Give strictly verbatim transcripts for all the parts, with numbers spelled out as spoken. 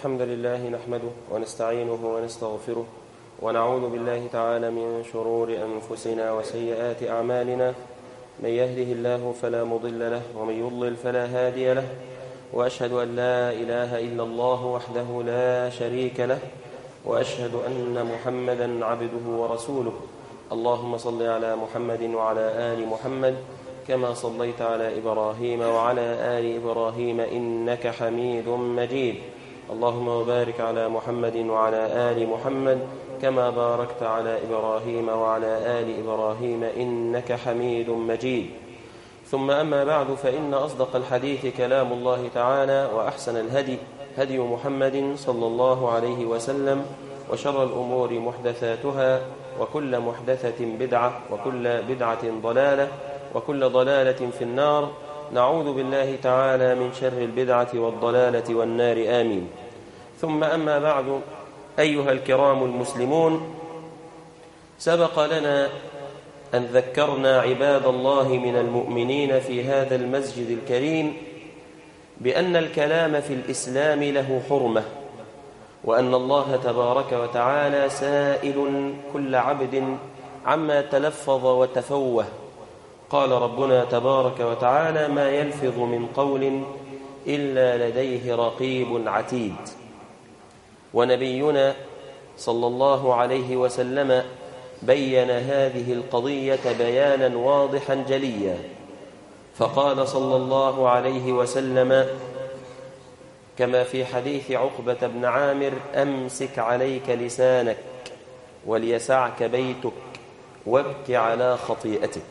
الحمد لله نحمده ونستعينه ونستغفره ونعوذ بالله تعالى من شرور أنفسنا وسيئات أعمالنا. من يهده الله فلا مضل له ومن يضلل فلا هادي له، وأشهد أن لا إله إلا الله وحده لا شريك له، وأشهد أن محمدا عبده ورسوله. اللهم صل على محمد وعلى آل محمد كما صليت على إبراهيم وعلى آل إبراهيم إنك حميد مجيد. اللهم وبارك على محمد وعلى آل محمد كما باركت على إبراهيم وعلى آل إبراهيم إنك حميد مجيد. ثم أما بعد، فإن أصدق الحديث كلام الله تعالى، وأحسن الهدي هدي محمد صلى الله عليه وسلم، وشر الأمور محدثاتها، وكل محدثة بدعة، وكل بدعة ضلالة، وكل ضلالة في النار. نعوذ بالله تعالى من شر البدعة والضلالة والنار، آمين. ثم أما بعد، أيها الكرام المسلمون، سبق لنا أن ذكرنا عباد الله من المؤمنين في هذا المسجد الكريم بأن الكلام في الإسلام له حرمة، وأن الله تبارك وتعالى سائل كل عبد عما تلفظ وتفوه. قال ربنا تبارك وتعالى: ما يلفظ من قول إلا لديه رقيب عتيد. ونبينا صلى الله عليه وسلم بين هذه القضية بيانا واضحا جليا، فقال صلى الله عليه وسلم كما في حديث عقبة بن عامر: أمسك عليك لسانك وليسعك بيتك وابك على خطيئتك.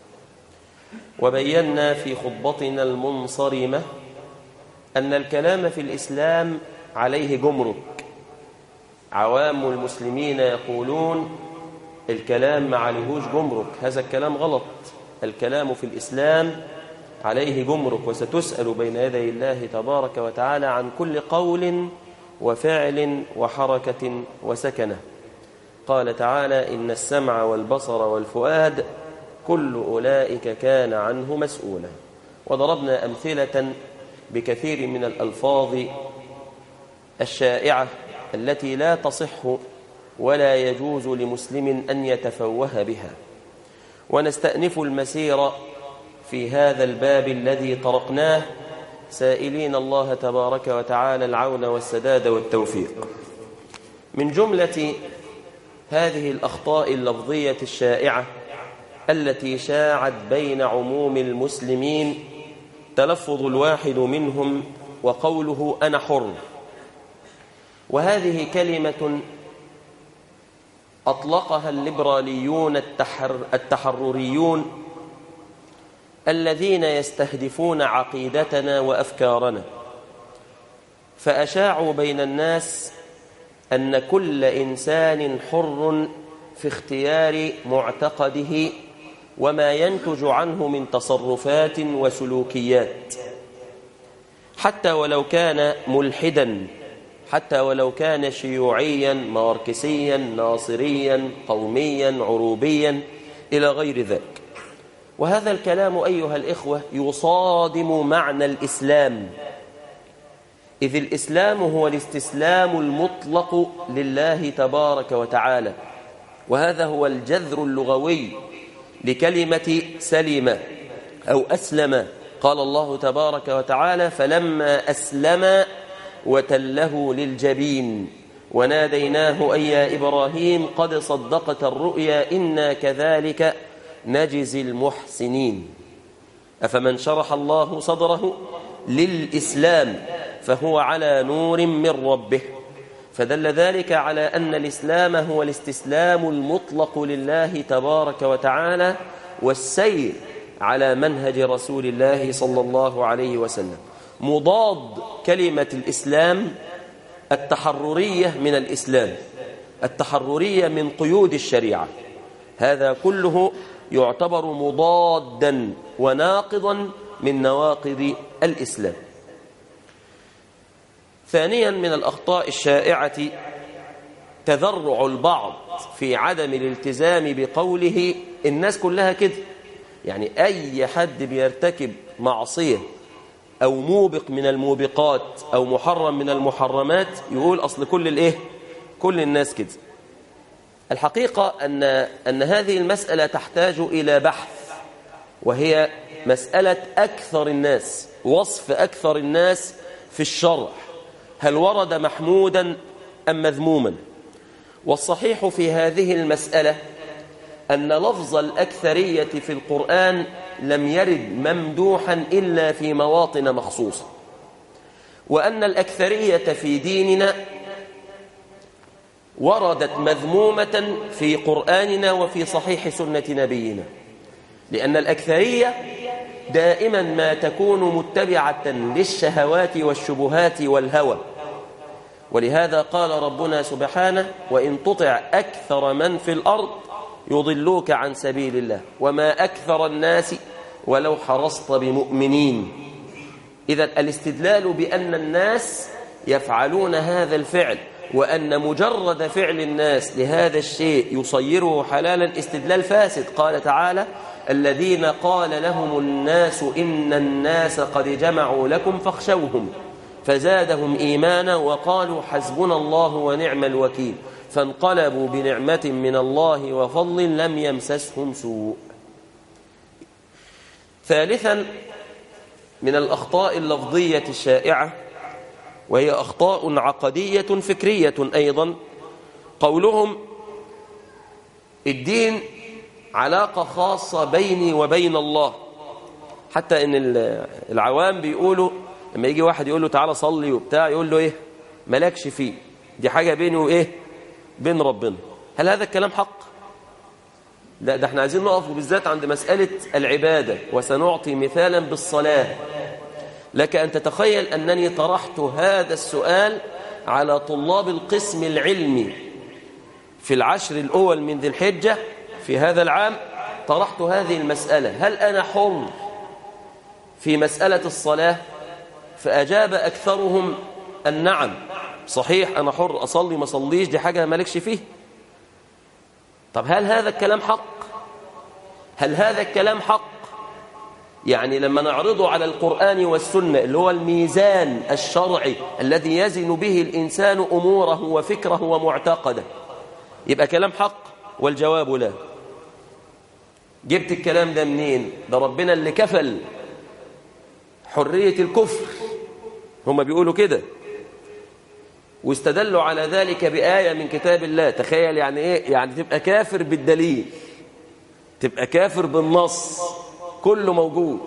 وبينا في خطبتنا المنصرمة أن الكلام في الإسلام عليه جمرك. عوام المسلمين يقولون الكلام ما عليهوش جمرك، هذا الكلام غلط. الكلام في الإسلام عليه جمرك، وستسأل بين يدي الله تبارك وتعالى عن كل قول وفعل وحركة وسكنة. قال تعالى: إن السمع والبصر والفؤاد كل أولئك كان عنه مسؤولا. وضربنا أمثلة بكثير من الألفاظ الشائعة التي لا تصح ولا يجوز لمسلم أن يتفوه بها. ونستأنف المسير في هذا الباب الذي طرقناه، سائلين الله تبارك وتعالى العون والسداد والتوفيق. من جملة هذه الأخطاء اللفظية الشائعة التي شاعت بين عموم المسلمين تلفظ الواحد منهم وقوله: أنا حر. وهذه كلمة أطلقها الليبراليون التحر التحرريون الذين يستهدفون عقيدتنا وأفكارنا، فأشاعوا بين الناس أن كل إنسان حر في اختيار معتقده وما ينتج عنه من تصرفات وسلوكيات، حتى ولو كان ملحدا، حتى ولو كان شيوعيا ماركسيا ناصريا قوميا عروبيا إلى غير ذلك. وهذا الكلام أيها الإخوة يصادم معنى الإسلام، إذ الإسلام هو الاستسلام المطلق لله تبارك وتعالى، وهذا هو الجذر اللغوي لكلمة سلم أو أسلم. قال الله تبارك وتعالى: فلما أسلم وتله للجبين وناديناه أي يا إبراهيم قد صدقت الرؤيا إنا كذلك نجزي المحسنين. أفمن شرح الله صدره للإسلام فهو على نور من ربه. فدل ذلك على أن الإسلام هو الاستسلام المطلق لله تبارك وتعالى والسير على منهج رسول الله صلى الله عليه وسلم. مضاد كلمة الإسلام التحررية من الإسلام، التحررية من قيود الشريعة، هذا كله يعتبر مضادا وناقضا من نواقض الإسلام. ثانيا من الأخطاء الشائعة تذرع البعض في عدم الالتزام بقوله الناس كلها كده، يعني أي حد بيرتكب معصية أو موبق من الموبقات أو محرم من المحرمات يقول أصل كل الإيه؟ كل الناس كده. الحقيقة أن, أن هذه المسألة تحتاج إلى بحث، وهي مسألة أكثر الناس، وصف أكثر الناس في الشرع، هل ورد محمودا أم مذموما؟ والصحيح في هذه المسألة أن لفظ الأكثرية في القرآن لم يرد ممدوحا إلا في مواطن مخصوصة، وأن الأكثرية في ديننا وردت مذمومة في قرآننا وفي صحيح سنة نبينا، لأن الأكثرية دائما ما تكون متبعة للشهوات والشبهات والهوى. ولهذا قال ربنا سبحانه: وإن تطع أكثر من في الأرض يضلوك عن سبيل الله وما أكثر الناس ولو حرصت بمؤمنين. إذا الاستدلال بأن الناس يفعلون هذا الفعل وأن مجرد فعل الناس لهذا الشيء يصيره حلالا استدلال فاسد. قال تعالى: الذين قال لهم الناس إن الناس قد جمعوا لكم فاخشوهم فزادهم إيمانا وقالوا حسبنا الله ونعم الوكيل فانقلبوا بنعمة من الله وفضل لم يمسسهم سوء. ثالثا من الأخطاء اللفظية الشائعة، وهي أخطاء عقدية فكرية أيضا، قولهم الدين علاقة خاصة بيني وبين الله. حتى إن العوام بيقولوا لما يجي واحد يقول له تعالى صلي وبتاع، يقول له إيه؟ مالكش فيه، دي حاجة بيني وإيه؟ بين ربنا. هل هذا الكلام حق؟ لا، ده احنا عايزين نقف بالذات عند مسألة العبادة، وسنعطي مثالا بالصلاة. لك أن تتخيل أنني طرحت هذا السؤال على طلاب القسم العلمي في العشر الأول من ذي الحجة في هذا العام. طرحت هذه المسألة: هل أنا حر في مسألة الصلاة؟ فأجاب أكثرهم النعم، صحيح أنا حر أصلي ما صليش، دي حاجة مالكش فيه. طب هل هذا الكلام حق؟ هل هذا الكلام حق؟ يعني لما نعرضه على القرآن والسنة اللي هو الميزان الشرعي الذي يزن به الإنسان أموره وفكره ومعتقده، يبقى كلام حق؟ والجواب لا. جبت الكلام ده منين؟ ده ربنا اللي كفل حرية الكفر، هم بيقولوا كده، واستدلوا على ذلك بآية من كتاب الله. تخيل يعني إيه؟ يعني تبقى كافر بالدليل، تبقى كافر بالنص، كله موجود.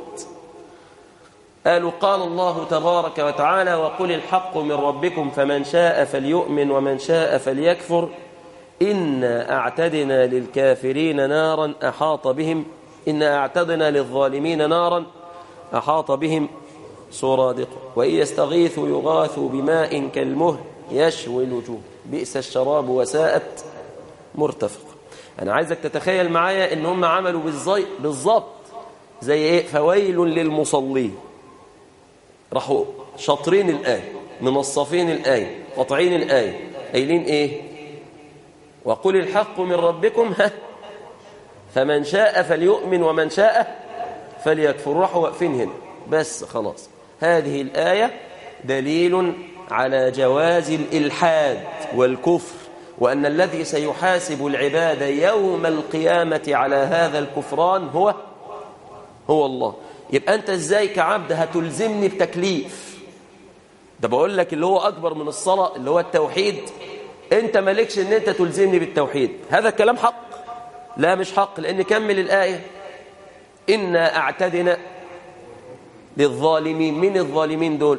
قالوا: قال الله تبارك وتعالى: وقل الحق من ربكم فمن شاء فليؤمن ومن شاء فليكفر إنا أعتدنا للكافرين نارا أحاط بهم إنا أعتدنا للظالمين نارا أحاط بهم سرادقها وإن يستغيثوا يغاثوا بماء كالمهل يشوي الوجوه بئس الشراب وساءت مرتفقة. أنا عايزك تتخيل معايا إن هم عملوا بالضبط زي إيه؟ فويل للمصلين. راحوا شاطرين الآية، منصفين الآية، قطعين الآية، قايلين إيه؟ وقل الحق من ربكم ها فمن شاء فليؤمن ومن شاء فليكفر. راحوا واقفين هنا بس، خلاص. هذه الآية دليل على جواز الإلحاد والكفر، وأن الذي سيحاسب العباد يوم القيامة على هذا الكفران هو هو الله. يبقى أنت إزاي كعبد هتلزمني بتكليف؟ ده بقول لك اللي هو أكبر من الصلاة اللي هو التوحيد، أنت مالكش أن أنت تلزمني بالتوحيد. هذا الكلام حق؟ لا مش حق، لأن كمل الآية: إنا أعتدنا للظالمين. من الظالمين دول؟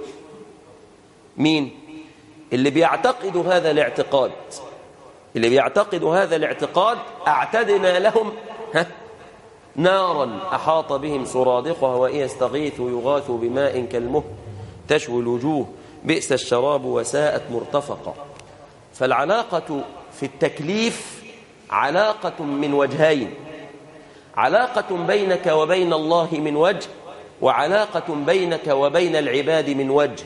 مين؟ اللي بيعتقدوا هذا الاعتقاد، اللي بيعتقدوا هذا الاعتقاد أعتدنا لهم ها نارا أحاط بهم سرادقها وإن يستغيثوا يغاثوا بماء كالمهل تشوي الوجوه بئس الشراب وساءت مرتفقة. فالعلاقة في التكليف علاقة من وجهين: علاقة بينك وبين الله من وجه، وعلاقة بينك وبين العباد من وجه.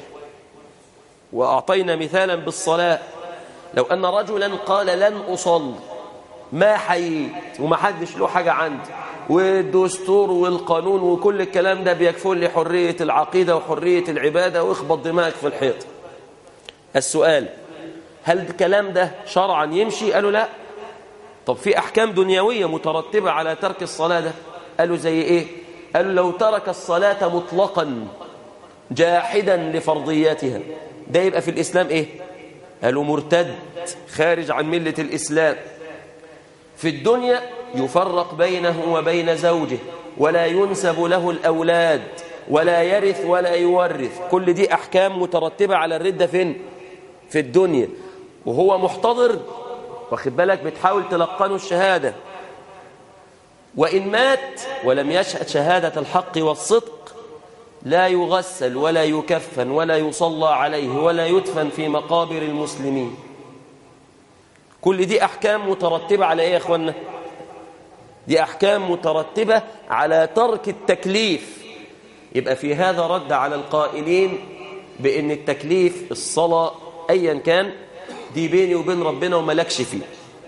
وأعطينا مثالا بالصلاة: لو أن رجلا قال لن أصلي ما حييت وما حدش له حاجة عندي، والدستور والقانون وكل الكلام ده بيكفل لي حرية العقيدة وحرية العبادة، واخبط دماغك في الحيط. السؤال: هل الكلام ده شرعا يمشي؟ قالوا لا. طب في أحكام دنيوية مترتبة على ترك الصلاة ده؟ قالوا زي إيه؟ قالوا لو ترك الصلاة مطلقا جاحدا لفرضياتها ده يبقى في الإسلام إيه؟ قالوا مرتد خارج عن ملة الإسلام. في الدنيا يفرق بينه وبين زوجه، ولا ينسب له الأولاد، ولا يرث ولا يورث. كل دي أحكام مترتبة على الردة فين؟ في الدنيا. وهو محتضر، واخد بالك، بتحاول تلقنه الشهادة، وإن مات ولم يشهد شهادة الحق والصدق لا يغسل ولا يكفن ولا يصلى عليه ولا يدفن في مقابر المسلمين. كل دي أحكام مترتبة على إيه يا أخوانا؟ دي أحكام مترتبة على ترك التكليف. يبقى في هذا رد على القائلين بأن التكليف الصلاة أيا كان دي بيني وبين ربنا وملكش فيه.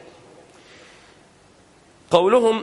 قولهم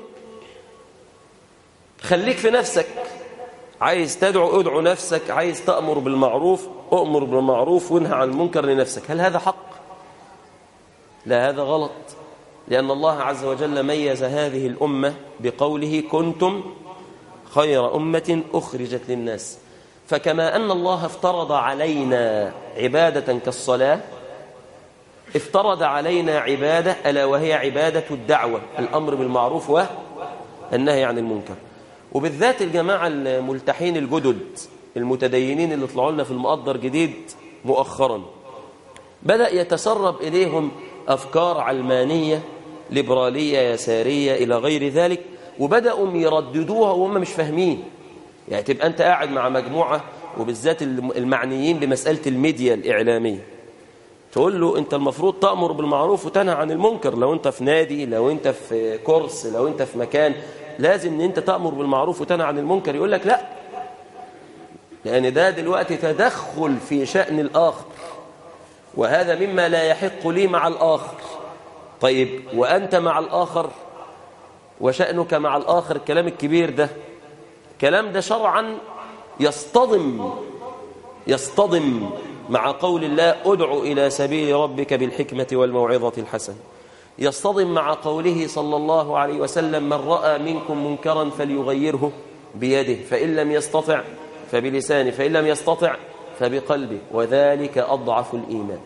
خليك في نفسك، عايز تدعو ادعو نفسك، عايز تأمر بالمعروف أؤمر بالمعروف وانهى عن المنكر لنفسك. هل هذا حق؟ لا، هذا غلط، لأن الله عز وجل ميز هذه الأمة بقوله كنتم خير أمة أخرجت للناس. فكما أن الله افترض علينا عبادة كالصلاة، افترض علينا عبادة ألا وهي عبادة الدعوة، الأمر بالمعروف والنهي عن المنكر. وبالذات الجماعة الملتحين الجدد المتدينين اللي طلعوا لنا في المقدر جديد مؤخرا، بدأ يتسرب إليهم أفكار علمانية ليبرالية يسارية إلى غير ذلك، وبدأوا يرددوها وهم مش فاهمين. يعني تبقى أنت قاعد مع مجموعة وبالذات المعنيين بمسألة الميديا الإعلامية، تقول له أنت المفروض تأمر بالمعروف وتنهى عن المنكر. لو أنت في نادي، لو أنت في كورس، لو أنت في مكان، لازم أن أنت تأمر بالمعروف وتنهى عن المنكر. يقول لك لا، لأن ده دلوقتي تدخل في شأن الآخر، وهذا مما لا يحق لي مع الآخر. طيب وأنت مع الآخر وشأنك مع الآخر، الكلام الكبير ده كلام ده شرعا يصطدم يصطدم مع قول الله ادعو إلى سبيل ربك بالحكمة والموعظة الحسنة، يصطدم مع قوله صلى الله عليه وسلم من رأى منكم منكرا فليغيره بيده، فإن لم يستطع فبلسانه، فإن لم يستطع فبقلبه، وذلك أضعف الإيمان.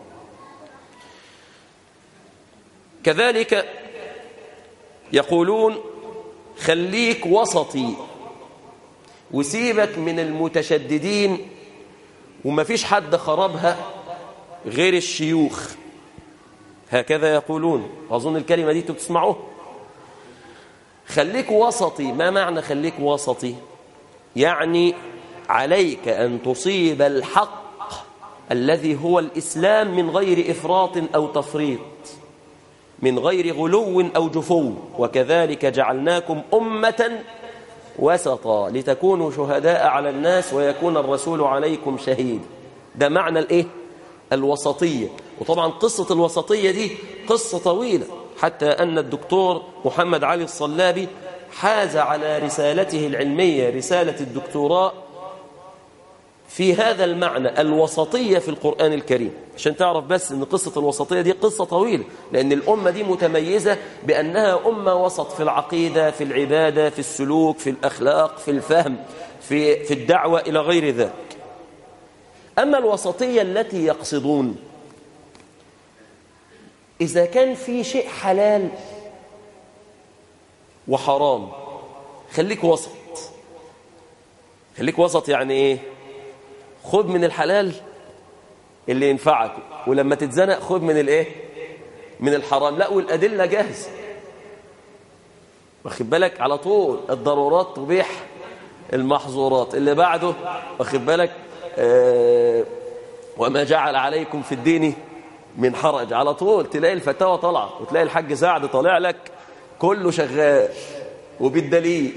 كذلك يقولون خليك وسطي وسيبك من المتشددين، وما فيش حد خربها غير الشيوخ، هكذا يقولون، وأظن الكلمة دي تسمعوه. خليك وسطي، ما معنى خليك وسطي؟ يعني عليك أن تصيب الحق الذي هو الإسلام من غير إفراط أو تفريط، من غير غلو أو جفو. وكذلك جعلناكم أمة وسطا لتكونوا شهداء على الناس ويكون الرسول عليكم شهيد. ده معنى الإيه؟ الوسطية. وطبعا قصة الوسطية دي قصة طويلة، حتى أن الدكتور محمد علي الصلابي حاز على رسالته العلمية رسالة الدكتوراه في هذا المعنى، الوسطية في القرآن الكريم. عشان تعرف بس أن قصة الوسطية دي قصة طويلة، لأن الأمة دي متميزة بأنها أمة وسط في العقيدة، في العبادة، في السلوك، في الأخلاق، في الفهم، في, في الدعوة إلى غير ذلك. أما الوسطية التي يقصدون، إذا كان في شيء حلال وحرام خليك وسط. خليك وسط يعني إيه؟ خذ من الحلال اللي ينفعك، ولما تتزنق خذ من الايه؟ من الحرام. لا، والأدلة جاهزة، واخد بالك، على طول الضرورات تبيح المحظورات. اللي بعده واخد بالك آه وما جعل عليكم في الدين من حرج، على طول تلاقي الفتاوى طالعه، وتلاقي الحاج سعد طالع لك كله شغال وبالدليل.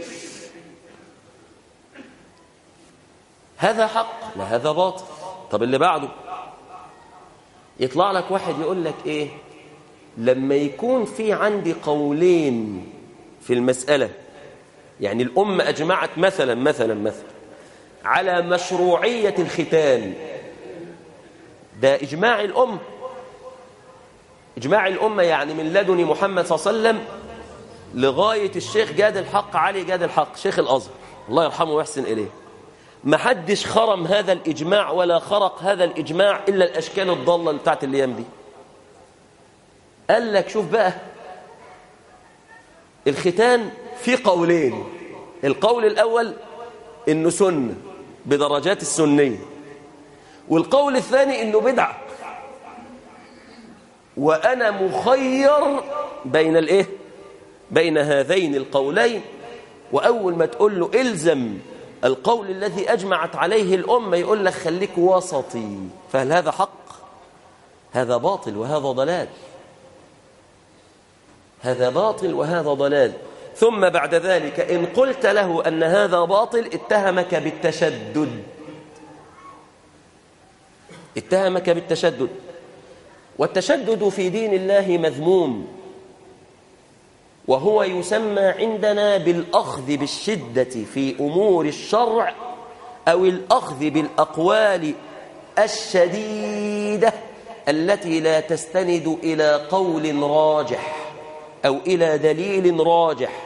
هذا حق، لا هذا باطل. طب اللي بعده يطلع لك واحد يقول لك ايه؟ لما يكون في عندي قولين في المسألة، يعني الأمة أجمعت مثلا مثلا مثلا على مشروعية الختان، ده إجماع الأمة. إجماع الأمة يعني من لدن محمد صلى الله عليه وسلم لغاية الشيخ جاد الحق علي جاد الحق شيخ الأزهر الله يرحمه ويحسن إليه، ما حدش خرم هذا الإجماع ولا خرق هذا الإجماع إلا الأشكال الضالة بتاعت الأيام دي. قال لك شوف بقى الختان في قولين، القول الأول إنه سنة بدرجات السنية، والقول الثاني إنه بدعة، وأنا مخير بين الإيه؟ بين هذين القولين. وأول ما تقول له إلزم القول الذي أجمعت عليه الأمة يقول لك خليك وسطي، فهل هذا حق؟ هذا باطل وهذا ضلال، هذا باطل وهذا ضلال. ثم بعد ذلك إن قلت له أن هذا باطل اتهمك بالتشدد، اتهمك بالتشدد، والتشدد في دين الله مذموم، وهو يسمى عندنا بالأخذ بالشدة في أمور الشرع أو الأخذ بالأقوال الشديدة التي لا تستند إلى قول راجح أو إلى دليل راجح،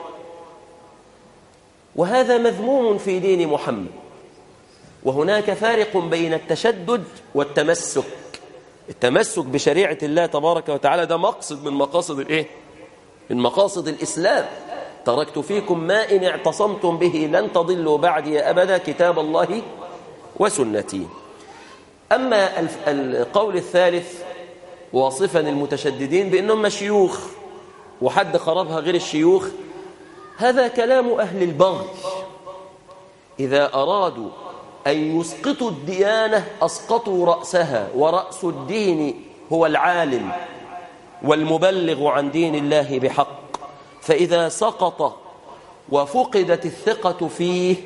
وهذا مذموم في دين محمد. وهناك فارق بين التشدد والتمسك. التمسك بشريعة الله تبارك وتعالى ده مقصد من مقاصد الإيه؟ من مقاصد الإسلام. تركت فيكم ما إن اعتصمتم به لن تضلوا بعدي أبدا كتاب الله وسنتي. أما القول الثالث واصفا المتشددين بأنهم شيوخ وحد خربها غير الشيوخ، هذا كلام أهل البغي. إذا أرادوا أن يسقطوا الديانة أسقطوا رأسها، ورأس الدين هو العالم والمبلغ عن دين الله بحق. فإذا سقط وفقدت الثقة فيه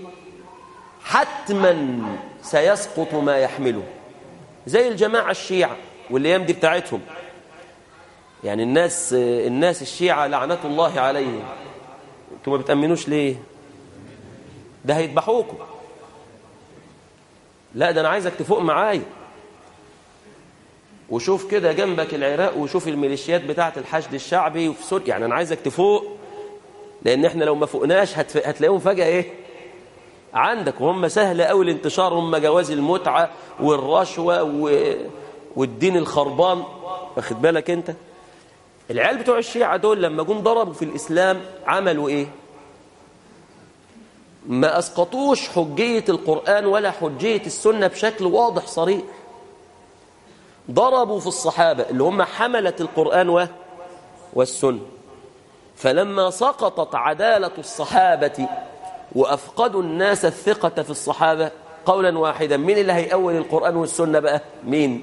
حتما سيسقط ما يحمله، زي الجماعة الشيعة والأيام دي بتاعتهم. يعني الناس الناس الشيعة لعنة الله عليهم، انتوا ما بتأمنوش ليه؟ ده هيذبحوكم. لا ده أنا عايزك تفوق معايا وشوف كده جنبك العراق وشوف الميليشيات بتاعة الحشد الشعبي وفي سوريا. يعني أنا عايزك تفوق، لأن إحنا لو ما فوقناش هتف... هتلاقيهم فجأة إيه عندك، وهم سهل أوي الانتشار، هم جواز المتعة والرشوة و... والدين الخربان. واخد بالك أنت؟ العيال بتوع الشيعة دول لما جم ضربوا في الإسلام عملوا إيه؟ ما أسقطوش حجية القرآن ولا حجية السنة بشكل واضح صريح. ضربوا في الصحابة اللي هم حملة القرآن والسنة. فلما سقطت عدالة الصحابة وأفقدوا الناس الثقة في الصحابة قولا واحدا، مين اللي هيأول القرآن والسنة بقى؟ مين؟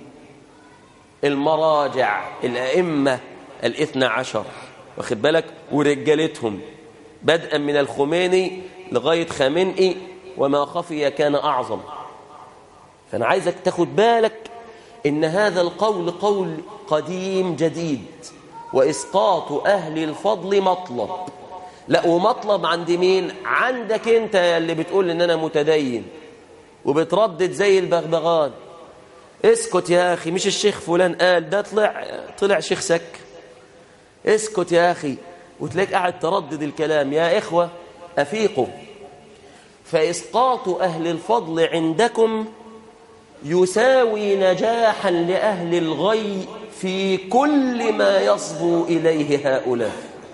المراجع الأئمة الاثنى عشر، واخد بالك، ورجالتهم بدءا من الخميني لغاية خامنئي، وما خفي كان أعظم. فأنا عايزك تاخد بالك إن هذا القول قول قديم جديد، وإسقاط أهل الفضل مطلب. لا، ومطلب عند مين؟ عندك أنت اللي بتقول إن أنا متدين وبتردد زي البغبغان. اسكت يا أخي، مش الشيخ فلان قال ده، طلع طلع شيخ سك. اسكت يا أخي، وتلاقيك قاعد تردد الكلام. يا إخوة أفيقوا، فإسقاط أهل الفضل عندكم يساوي نجاحا لأهل الغي في كل ما يصبو إليه هؤلاء.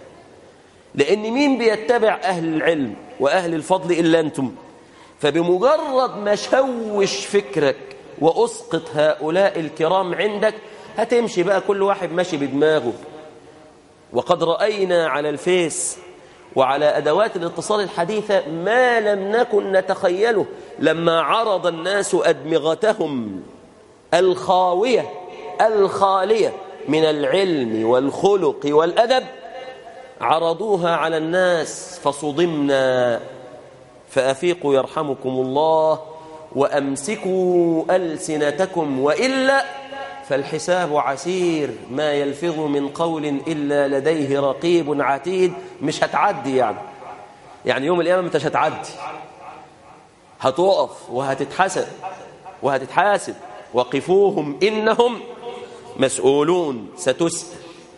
لأن مين بيتبع أهل العلم وأهل الفضل إلا أنتم؟ فبمجرد ما شوش فكرك وأسقط هؤلاء الكرام عندك هتمشي بقى كل واحد ماشي بدماغه. وقد رأينا على الفيس وعلى أدوات الاتصال الحديثة ما لم نكن نتخيله لما عرض الناس أدمغتهم الخاوية الخالية من العلم والخلق والأدب، عرضوها على الناس فصدمنا. فأفيقوا يرحمكم الله وأمسكوا ألسنتكم، وإلا فالحساب عسير، ما يلفظ من قول إلا لديه رقيب عتيد. مش هتعدي يعني. يعني يوم القيامة انت مش هتعدي، هتقف وهتتحسب وهتتحاسب. وقفوهم إنهم مسؤولون، ستسأل.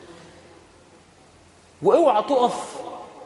واوعى تقف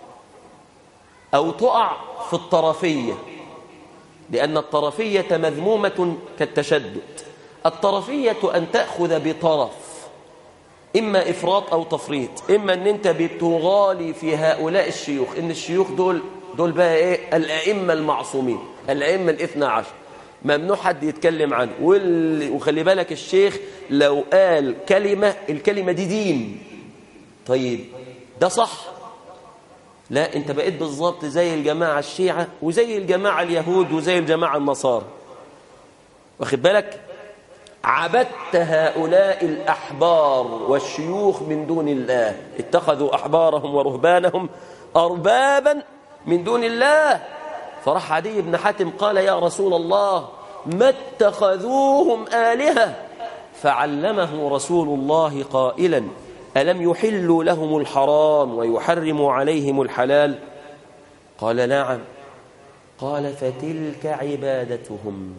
أو تقع في الطرفية، لأن الطرفية مذمومة كالتشدد. الطرفية أن تأخذ بطرف، إما إفراط أو تفريط، إما أن أنت بتغالي في هؤلاء الشيوخ، إن الشيوخ دول دول بقى إيه؟ الأئمة المعصومين، الأئمة الاثنى عشر، ممنوع حد يتكلم عنه. وخلي بالك الشيخ لو قال كلمة، الكلمة دي دين. طيب ده صح؟ لا، انت بقيت بالظبط زي الجماعة الشيعة وزي الجماعة اليهود وزي الجماعة النصارى. واخد بالك؟ عبدت هؤلاء الأحبار والشيوخ من دون الله، اتخذوا أحبارهم ورهبانهم أربابا من دون الله. فراح عدي بن حاتم قال يا رسول الله ما اتخذوهم آلهة؟ فعلمه رسول الله قائلا ألم يحلوا لهم الحرام ويحرموا عليهم الحلال؟ قال نعم. قال فتلك عبادتهم.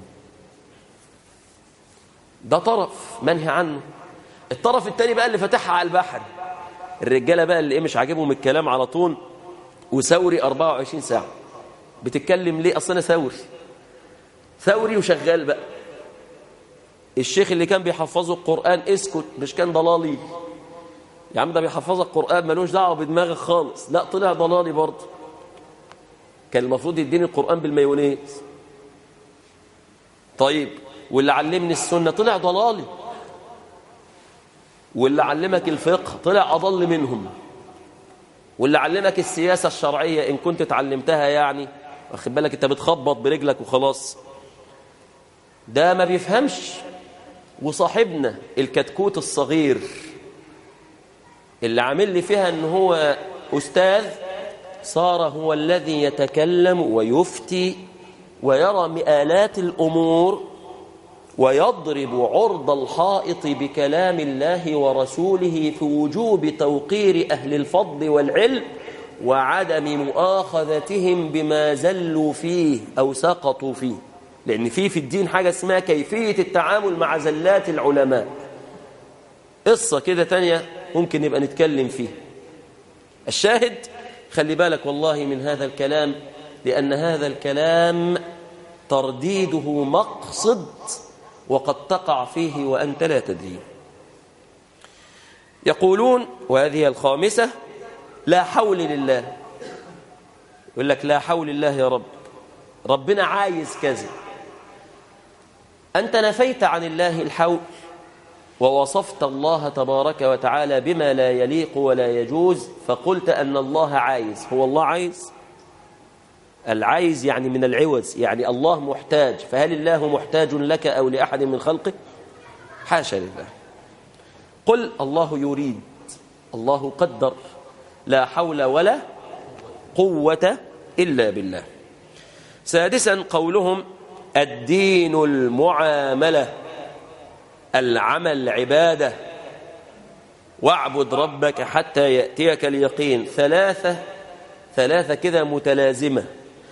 ده طرف منهي عنه. الطرف الثاني بقى اللي فتحها على البحر، الرجالة بقى اللي ايه مش عاجبهم الكلام على طول، وثوري أربعة وعشرين ساعة. بتتكلم ليه؟ أصلا ثوري ثوري وشغال بقى. الشيخ اللي كان بيحفظه القرآن اسكت، مش كان ضلالي يا عم؟ ده بيحفظك القرآن ملوش دعوة بدماغك خالص. لا، طلع ضلالي برضه. كان المفروض يديني القرآن بالمايونيز. طيب واللي علمني السنة طلع ضلالي، واللي علمك الفقه طلع أضل منهم، واللي علمك السياسة الشرعية إن كنت تعلمتها يعني، واخد بالك انت بتخبط برجلك وخلاص، ده ما بيفهمش. وصاحبنا الكتكوت الصغير اللي عامل لي فيها ان هو أستاذ، صار هو الذي يتكلم ويفتي ويرى مآلات الأمور ويضرب عرض الحائط بكلام الله ورسوله في وجوب توقير أهل الفضل والعلم وعدم مؤاخذتهم بما زلوا فيه أو سقطوا فيه. لأن فيه في الدين حاجة اسمها كيفية التعامل مع زلات العلماء. قصة كده تانية ممكن نبقى نتكلم فيه. الشاهد خلي بالك والله من هذا الكلام، لأن هذا الكلام ترديده مقصد وقد تقع فيه وأنت لا تدري. يقولون، وهذه الخامسة، لا حول لله. يقول لك لا حول لله يا رب، ربنا عايز كذا. أنت نفيت عن الله الحول ووصفت الله تبارك وتعالى بما لا يليق ولا يجوز، فقلت أن الله عايز. هو الله عايز؟ العايز يعني من العوز، يعني الله محتاج. فهل الله محتاج لك أو لأحد من خلقه؟ حاشا لله. قل الله يريد، الله قدر، لا حول ولا قوة إلا بالله. سادسا قولهم الدين المعاملة، العمل عبادة، واعبد ربك حتى يأتيك اليقين. ثلاثة ثلاثة كده متلازمة.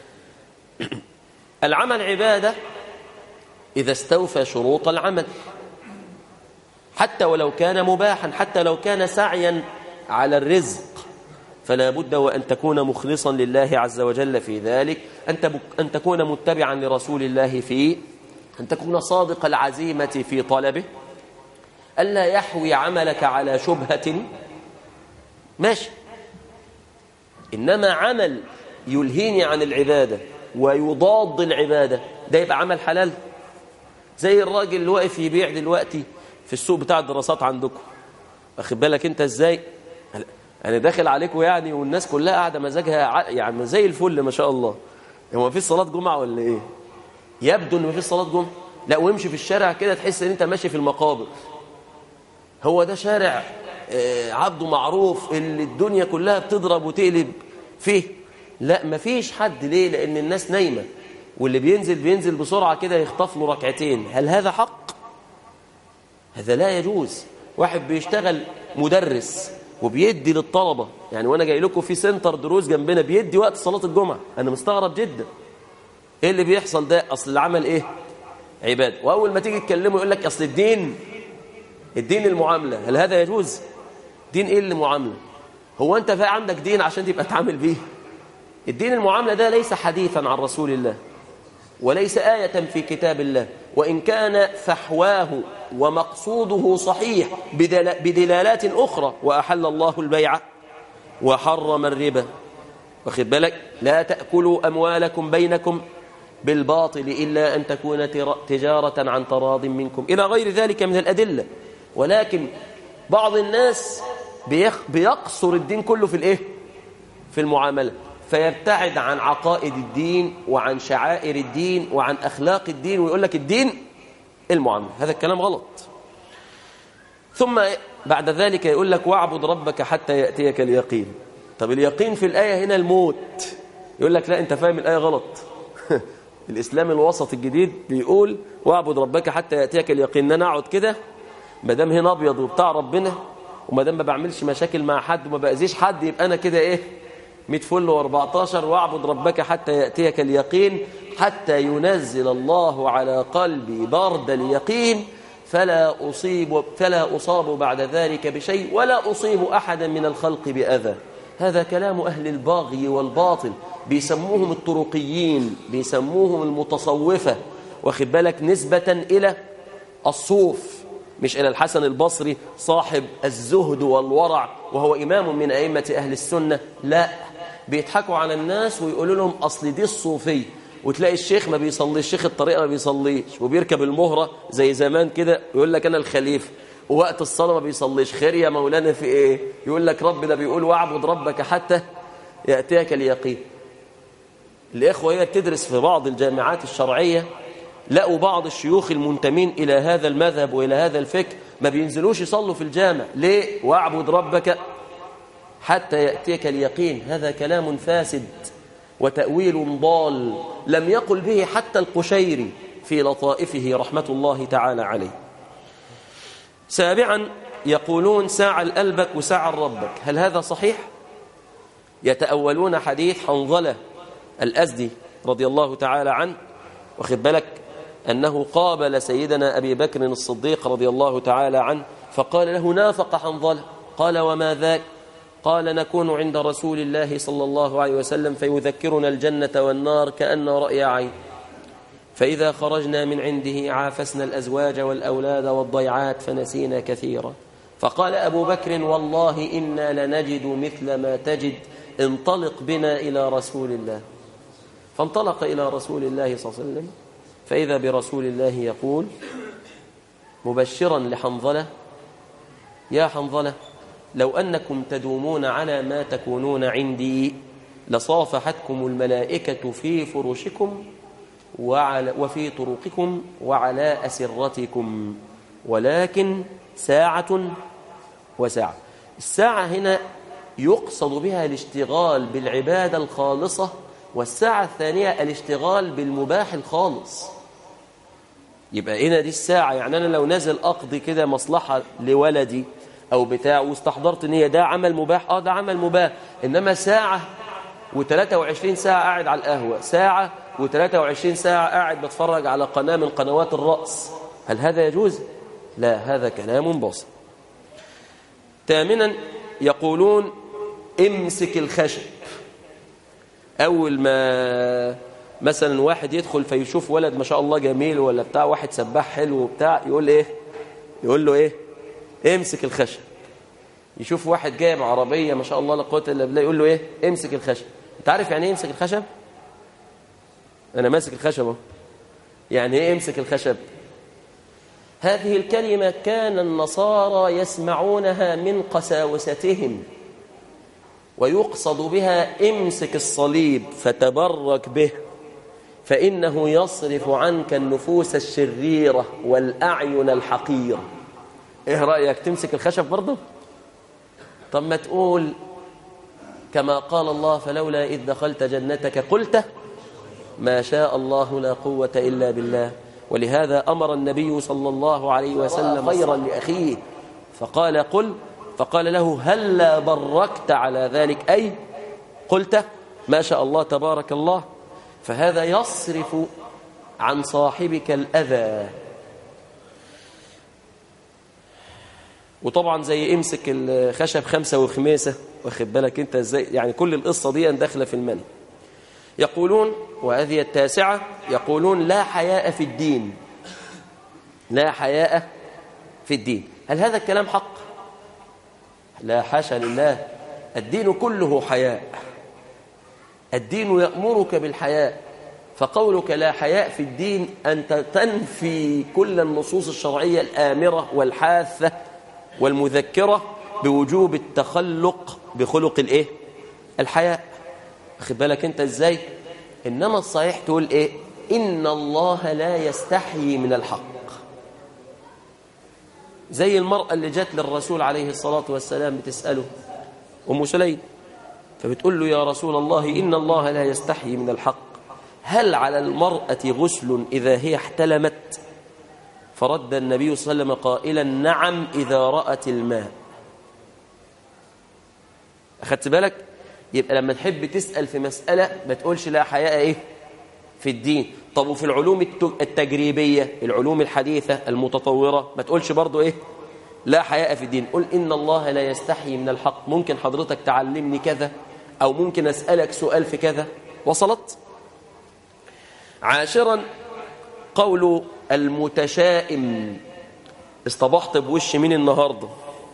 العمل عبادة إذا استوفى شروط العمل، حتى ولو كان مباحا، حتى لو كان سعيا على الرزق، فلا بد وأن تكون مخلصا لله عز وجل في ذلك، أن تكون متبعا لرسول الله فيه، أن تكون صادق العزيمة في طلبه، ألا يحوي عملك على شبهة، ماشي. إنما عمل يلهيني عن العبادة ويضاد العبادة، ده يبقى عمل حلال. زي الراجل اللي واقف يبيع دلوقتي في السوق بتاع الدراسات عندكم، واخد بالك انت ازاي؟ انا داخل عليكم يعني والناس كلها قاعده مزاجها يعني زي الفل ما شاء الله. هو ما فيش صلاه جمعه ولا ايه؟ يبدو ان ما فيش صلاه جمعه. لا، وامشي في الشارع كده تحس ان انت ماشي في المقابر. هو ده شارع عبده معروف اللي الدنيا كلها بتضرب وتقلب فيه؟ لا، ما فيش حد. ليه؟ لان الناس نايمه، واللي بينزل بينزل بسرعه كده يخطف له ركعتين. هل هذا حق؟ هذا لا يجوز. واحد بيشتغل مدرس وبيدي للطلبة. يعني وأنا جاي لكم في سنتر دروس جنبنا بيدي وقت صلاة الجمعة. أنا مستغرب جدا إيه اللي بيحصل ده. أصل العمل إيه؟ عبادة. وأول ما تيجي تكلمه يقول لك أصل الدين الدين المعاملة. هل هذا يجوز؟ دين إيه اللي معاملة؟ هو أنت بقى عندك دين عشان تبقى تعامل بيه؟ الدين المعاملة ده ليس حديثا عن رسول الله وليس آية في كتاب الله، وإن كان فحواه ومقصوده صحيح بدلالات أخرى. وأحل الله البيع وحرم الربا. واخد بالك؟ لا تأكلوا أموالكم بينكم بالباطل إلا أن تكون تجارة عن تراض منكم، إلى غير ذلك من الأدلة. ولكن بعض الناس بيقصر الدين كله في الإيه؟ في المعاملة، فيبتعد عن عقائد الدين وعن شعائر الدين وعن أخلاق الدين، ويقول لك الدين المعاملة. هذا الكلام غلط. ثم بعد ذلك يقول لك واعبد ربك حتى يأتيك اليقين. طب اليقين في الآية هنا الموت. يقول لك لا، أنت فاهم الآية غلط. الإسلام الوسط الجديد بيقول واعبد ربك حتى يأتيك اليقين. ان انا اقعد كده ما دام هنا ابيض وبتاع ربنا، وما دام ما بعملش مشاكل مع حد وما باذيش حد، يبقى انا كده ايه؟ مية فل واربعتاشر. واعبد ربك حتى يأتيك اليقين حتى ينزل الله على قلبي برد اليقين فلا أصيب فلا أصاب بعد ذلك بشيء ولا أصيب أحدا من الخلق بأذى. هذا كلام أهل الباغي والباطل، بيسموهم الطرقيين، بيسموهم المتصوفة. واخد بالك؟ نسبة إلى الصوف، مش إلى الحسن البصري صاحب الزهد والورع وهو إمام من أئمة أهل السنة. لا، بيضحكوا على الناس ويقولوا لهم أصل دي الصوفية. وتلاقي الشيخ ما بيصليش، الشيخ الطريقة ما بيصليش، وبيركب المهرة زي زمان كده يقول لك أنا الخليفة، ووقت الصلاة ما بيصليش. خير يا مولانا في إيه؟ يقول لك رب ده بيقول واعبد ربك حتى يأتيك اليقين. الإخوة هي تدرس في بعض الجامعات الشرعية، لقوا بعض الشيوخ المنتمين إلى هذا المذهب وإلى هذا الفكر ما بينزلوش يصلوا في الجامع. ليه؟ واعبد ربك حتى يأتيك اليقين. هذا كلام فاسد وتأويل ضال لم يقل به حتى القشيري في لطائفه رحمة الله تعالى عليه. سابعا يقولون ساعة لقلبك وساعة لربك. هل هذا صحيح؟ يتأولون حديث حنظلة الأزدي رضي الله تعالى عنه، واخد بالك، أنه قابل سيدنا أبي بكر الصديق رضي الله تعالى عنه فقال له نافق حنظلة. قال وما ذاك؟ قال نكون عند رسول الله صلى الله عليه وسلم فيذكرنا الجنة والنار كأن رأي عين، فإذا خرجنا من عنده عافسنا الأزواج والأولاد والضيعات فنسينا كثيرا. فقال أبو بكر والله إنا لنجد مثل ما تجد، انطلق بنا إلى رسول الله. فانطلق إلى رسول الله صلى الله عليه وسلم فإذا برسول الله يقول مبشرا لحنظلة يا حنظلة لو أنكم تدومون على ما تكونون عندي لصافحتكم الملائكة في فرشكم وعلى وفي طرقكم وعلى أسرتكم، ولكن ساعة وساعة. الساعة هنا يقصد بها الاشتغال بالعبادة الخالصة، والساعة الثانية الاشتغال بالمباح الخالص. يبقى هنا دي الساعة، يعني أنا لو نازل أقضي كده مصلحة لولدي أو بتاع واستحضرت ان هي ده عمل مباح، اه ده عمل مباح. إنما ساعة وثلاثة وعشرين ساعة قاعد على القهوة، ساعة وثلاثة وعشرين ساعة قاعد بتفرج على قناة من قنوات الرأس، هل هذا يجوز؟ لا، هذا كلام باطل. ثامنا يقولون امسك الخشب. أول ما مثلا واحد يدخل فيشوف ولد ما شاء الله جميل ولا بتاع واحد سباح حلو وبتاع، يقول ايه؟ يقول له ايه؟ امسك الخشب. يشوف واحد جايب عربية ما شاء الله لا قوة الا بالله، يقول له ايه؟ امسك الخشب. انت عارف يعني ايه امسك الخشب؟ انا ماسك الخشب اهو. يعني ايه امسك الخشب؟ هذه الكلمة كان النصارى يسمعونها من قساوستهم، ويقصد بها امسك الصليب فتبرك به فإنه يصرف عنك النفوس الشريرة والأعين الحقيرة. ايه رأيك تمسك الخشب برضه؟ طب ما تقول كما قال الله فلولا إذ دخلت جنتك قلت ما شاء الله لا قوة إلا بالله. ولهذا أمر النبي صلى الله عليه وسلم خيرا لأخيه فقال قل فقال له هلا بركت على ذلك، أي قلت ما شاء الله تبارك الله. فهذا يصرف عن صاحبك الأذى. وطبعا زي امسك الخشب خمسة وخميسة، واخد بالك انت ازاي، يعني كل القصة دي داخلة في المنع. يقولون، وهذه التاسعة، يقولون لا حياء في الدين، لا حياء في الدين. هل هذا الكلام حق؟ لا حاشا لله، الدين كله حياء، الدين يأمرك بالحياء. فقولك لا حياء في الدين أنت تنفي كل النصوص الشرعية الآمرة والحاثة والمذكرة بوجوب التخلق بخلق الايه؟ الحياء. واخد بالك انت ازاي؟ انما الصحيح تقول ايه؟ ان الله لا يستحيي من الحق. زي المرأة اللي جات للرسول عليه الصلاة والسلام بتسأله، أم سليم، فبتقول له يا رسول الله إن الله لا يستحيي من الحق، هل على المرأة غسل إذا هي احتلمت؟ فرد النبي صلى الله عليه وسلم قائلا نعم إذا رأت الماء. أخدت بالك؟ يبقى لما تحب تسأل في مسألة ما تقولش لا حياء إيه في الدين. طب وفي العلوم التجريبية، العلوم الحديثة المتطورة، ما تقولش برضو إيه لا حياء في الدين، قل إن الله لا يستحيي من الحق. ممكن حضرتك تعلمني كذا، أو ممكن أسألك سؤال في كذا. وصلت؟ عاشرا، قول المتشائم، اصطبحت بوش مين النهاردة؟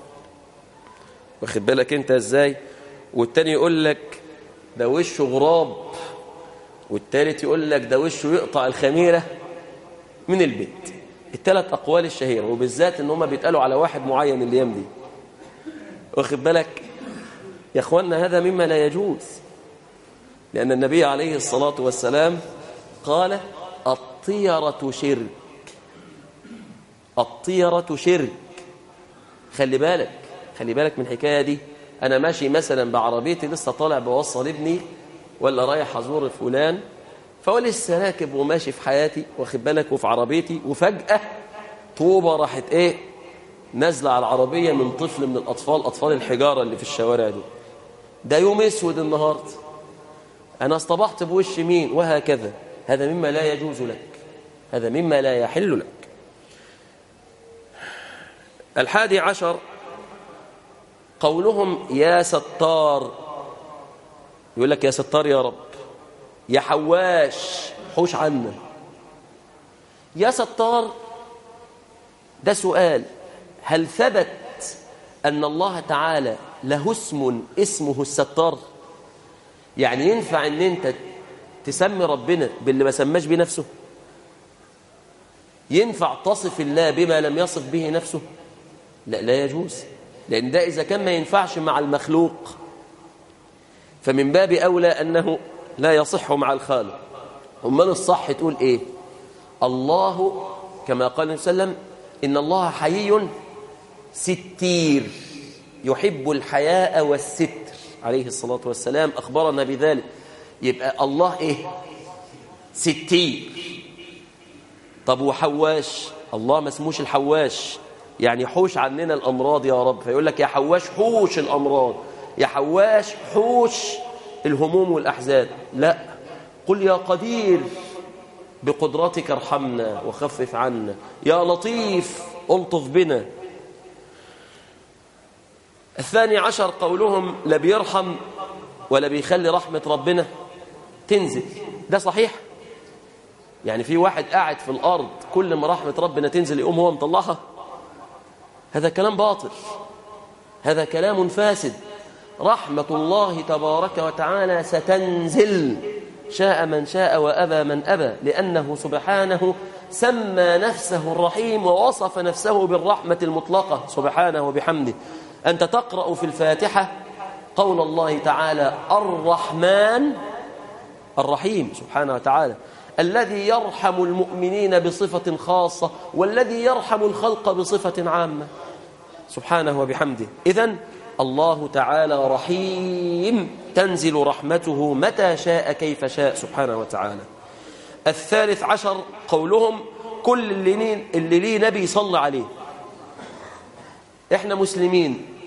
واخد بالك انت ازاي؟ والتاني يقول لك ده وشه غراب، والتالت يقول لك ده وشه يقطع الخميرة من البيت. الثلاث أقوال الشهيرة، وبالذات ان هم بيتقالوا على واحد معين الايام دي. واخد بالك يا اخوانا؟ هذا مما لا يجوز، لأن النبي عليه الصلاة والسلام قال الطيرة شرك، الطيرة شرك. خلي بالك، خلي بالك من الحكاية دي. أنا ماشي مثلا بعربيتي، لسه طالع بوصل ابني ولا رايح أزور فلان، فلسه راكب وماشي في حياتي، واخد بالك، وفي عربيتي، وفجأة طوبة راحت إيه نازلة على العربية من طفل من الأطفال، أطفال الحجارة اللي في الشوارع دي. ده يوم اسود النهاردة، أنا اصطبحت بوش مين؟ وهكذا. هذا مما لا يجوز لك، هذا مما لا يحل لك. الحادي عشر، قولهم يا ستار. يقول لك يا ستار يا رب، يا حواش حوش عنا. يا ستار ده سؤال، هل ثبت أن الله تعالى له اسم اسمه الستار؟ يعني ينفع أن أنت تسمي ربنا باللي ما سماش به نفسه؟ ينفع تصف الله بما لم يصف به نفسه؟ لا، لا يجوز، لأن ده إذا كان ما ينفعش مع المخلوق فمن باب أولى أنه لا يصح مع الخالق. أمال الصح تقول إيه؟ الله كما قال النبي صلى الله عليه وسلم إن الله حيي ستير يحب الحياء والستر، عليه الصلاة والسلام أخبرنا بذلك. يبقى الله إيه؟ ستير. طب وحواش؟ الله ما اسموش الحواش، يعني حوش عننا الأمراض يا رب، فيقول لك يا حواش حوش الأمراض، يا حواش حوش الهموم والأحزان. لا، قل يا قدير بقدرتك ارحمنا وخفف عنا، يا لطيف ألطف بنا. الثاني عشر، قولهم لا بيرحم ولا بيخلي رحمة ربنا تنزل. ده صحيح؟ يعني في واحد قاعد في الأرض كل ما رحمة ربنا تنزل يقوم هو مطلعها؟ هذا كلام باطل، هذا كلام فاسد. رحمة الله تبارك وتعالى ستنزل شاء من شاء وأبى من أبى، لأنه سبحانه سمى نفسه الرحيم ووصف نفسه بالرحمة المطلقة سبحانه وبحمده. أنت تقرأ في الفاتحة قول الله تعالى الرحمن الرحيم سبحانه وتعالى، الذي يرحم المؤمنين بصفة خاصة والذي يرحم الخلق بصفة عامة سبحانه وبحمده. إذن الله تعالى رحيم، تنزل رحمته متى شاء كيف شاء سبحانه وتعالى. الثالث عشر، قولهم كل اللي, اللي ليه نبي صلى عليه. احنا مسلمين،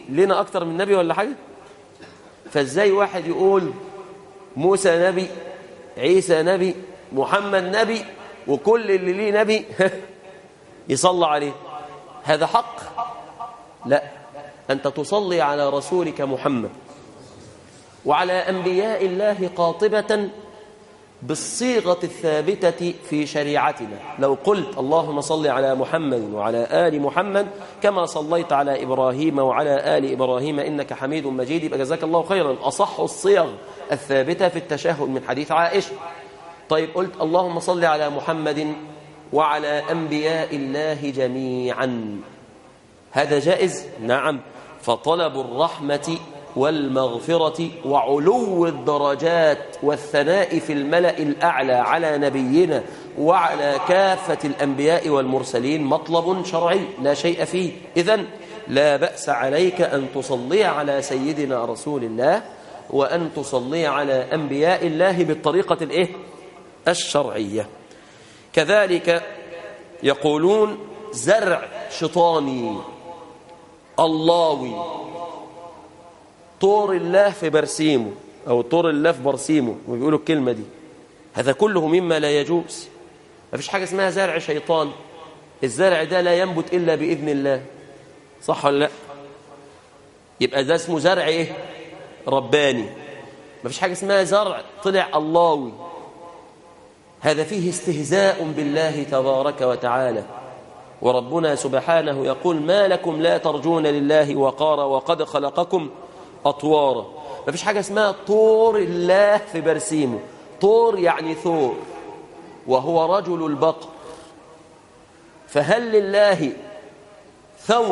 لنا أكتر من نبي ولا حاجة؟ فازاي واحد يقول موسى نبي، عيسى نبي، محمد نبي، وكل اللي ليه نبي يصلى عليه؟ هذا حق؟ لا، أنت تصلي على رسولك محمد وعلى أنبياء الله قاطبة بالصيغة الثابتة في شريعتنا. لو قلت اللهم صل على محمد وعلى آل محمد كما صليت على إبراهيم وعلى آل إبراهيم إنك حميد مجيد، يبقى جزاك الله خيرا، أصح الصيغ الثابتة في التشهد من حديث عائشة. طيب قلت اللهم صل على محمد وعلى أنبياء الله جميعا، هذا جائز؟ نعم. فطلب الرحمة والمغفرة وعلو الدرجات والثناء في الملأ الأعلى على نبينا وعلى كافة الأنبياء والمرسلين مطلب شرعي لا شيء فيه. إذن لا بأس عليك أن تصلي على سيدنا رسول الله وأن تصلي على أنبياء الله بالطريقة الإيه؟ الشرعية. كذلك يقولون زرع شيطاني اللهوي، طور الله في برسيمه أو طور الله في برسيمه، وبيقولوا الكلمة دي، هذا كله مما لا يجوز. ما فيش حاجة اسمها زرع شيطان، الزرع ده لا ينبت إلا بإذن الله، صح ولا لا؟ يبقى ده اسمه زرع إيه؟ رباني. ما فيش حاجة اسمها زرع طلع اللهوي، هذا فيه استهزاء بالله تبارك وتعالى. وربنا سبحانه يقول ما لكم لا ترجون لله وقارا وقد خلقكم أطوارا. ما فيش حاجة اسمها طور الله في برسيمه، طور يعني ثور، وهو رجل البقر. فهل لله ثور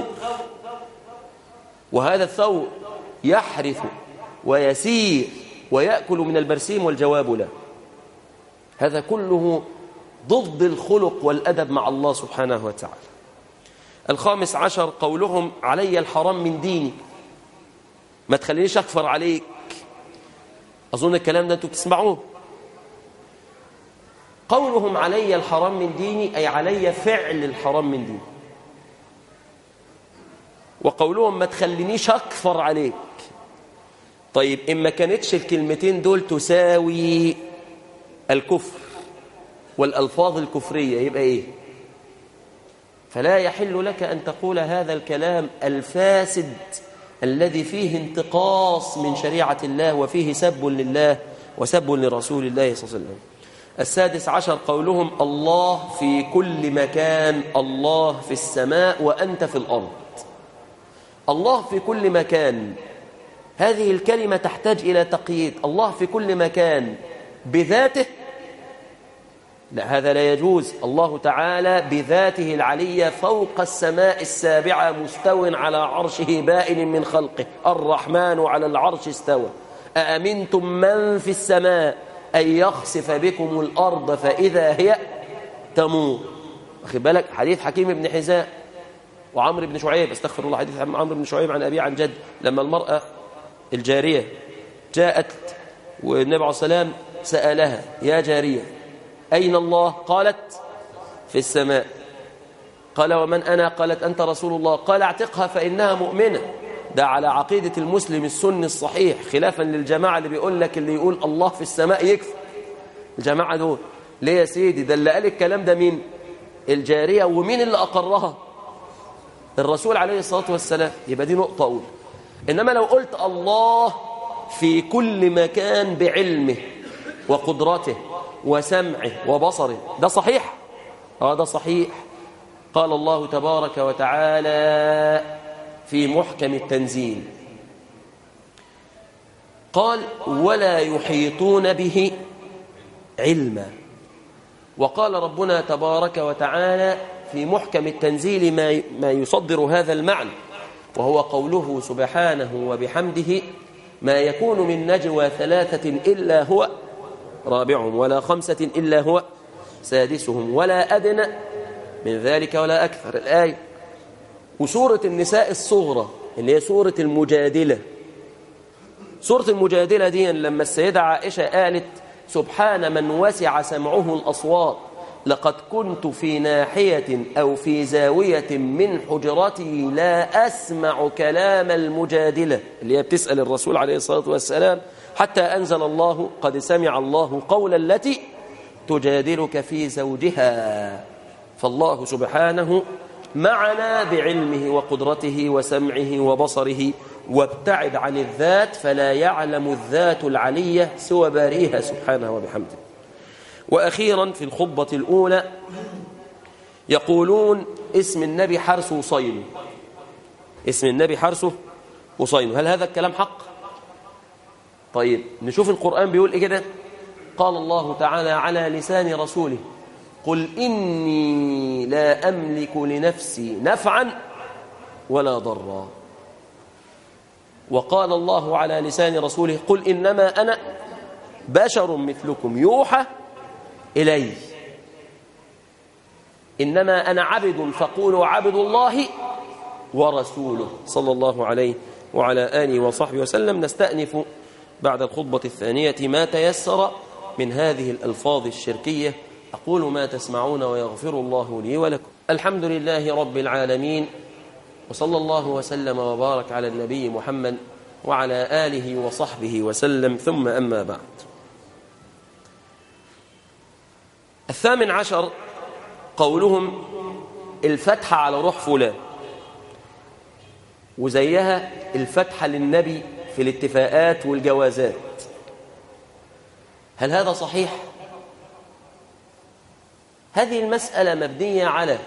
وهذا الثور يحرث ويسير ويأكل من البرسيم؟ والجواب لا، هذا كله ضد الخلق والأدب مع الله سبحانه وتعالى. الخامس عشر قولهم علي الحرام من ديني، ما تخلينيش أكفر عليك. أظن الكلام ده أنتم تسمعوه. قولهم علي الحرام من ديني أي علي فعل الحرام من ديني، وقولهم ما تخلينيش أكفر عليك. طيب إن ما كانتش الكلمتين دول تساوي الكفر والألفاظ الكفرية يبقى إيه؟ فلا يحل لك أن تقول هذا الكلام الفاسد الذي فيه انتقاص من شريعة الله وفيه سب لله وسب لرسول الله صلى الله عليه وسلم. السادس عشر قولهم الله في كل مكان، الله في السماء وأنت في الأرض. الله في كل مكان، هذه الكلمة تحتاج إلى تقييد. الله في كل مكان بذاته؟ لا، هذا لا يجوز. الله تعالى بذاته العلية فوق السماء السابعة مستو على عرشه بائن من خلقه، الرحمن على العرش استوى. أأمنتم من في السماء أن يخسف بكم الأرض فإذا هي تمور. واخد بالك؟ حديث حكيم بن حزام وعمرو بن شعيب، استغفر الله، حديث عمرو بن شعيب عن أبي عن جد، لما المرأة الجارية جاءت والنبي عليه الصلاة والسلام سألها يا جارية أين الله؟ قالت في السماء. قال ومن أنا؟ قالت أنت رسول الله. قال اعتقها فإنها مؤمنة. ده على عقيدة المسلم السني الصحيح، خلافا للجماعة اللي بيقول لك اللي يقول الله في السماء يكفر. الجماعة دول ليه يا سيدي؟ ده اللي قال الكلام ده مين؟ الجارية. ومين اللي أقرها؟ الرسول عليه الصلاة والسلام. يبقى دي نقطة أولى. إنما لو قلت الله في كل مكان بعلمه وقدرته وسمعه وبصره، ده صحيح؟ اه ده صحيح. قال الله تبارك وتعالى في محكم التنزيل، قال ولا يحيطون به علما. وقال ربنا تبارك وتعالى في محكم التنزيل ما ما يصدر هذا المعنى، وهو قوله سبحانه وبحمده ما يكون من نجوى ثلاثة إلا هو رابعهم ولا خمسة إلا هو سادسهم ولا أدنى من ذلك ولا أكثر. الآية. وسورة النساء الصغرى اللي هي سورة المجادلة، سورة المجادلة دي لما السيدة عائشة قالت سبحان من وسع سمعه الأصوات لقد كنت في ناحية أو في زاوية من حجرتي لا أسمع كلام المجادلة اللي هي بتسأل الرسول عليه الصلاة والسلام حتى أنزل الله قد سمع الله قول التي تجادلك في زوجها. فالله سبحانه معنا بعلمه وقدرته وسمعه وبصره، وابتعد عن الذات فلا يعلم الذات العلية سوى بارئها سبحانه وبحمده. وأخيرا في الخطبة الأولى يقولون اسم النبي حرس وصين، اسم النبي حرسه وصين، هل هذا الكلام حق؟ طيب نشوف القرآن بيقول إيه كده. قال الله تعالى على لسان رسوله قل إني لا أملك لنفسي نفعا ولا ضرا. وقال الله على لسان رسوله قل إنما أنا بشر مثلكم يوحى إلي إنما أنا عبد فقولوا عبد الله ورسوله صلى الله عليه وعلى آله وصحبه وسلم. نستأنف بعد الخطبة الثانية ما تيسر من هذه الألفاظ الشركية. أقول ما تسمعون ويغفر الله لي ولكم. الحمد لله رب العالمين، وصلى الله وسلم وبارك على النبي محمد وعلى آله وصحبه وسلم، ثم أما بعد. الثامن عشر قولهم الفتحة على روح فلان، وزيها الفتحة للنبي في الاتفاقات والجوازات. هل هذا صحيح؟ هذه المسألة مبنية على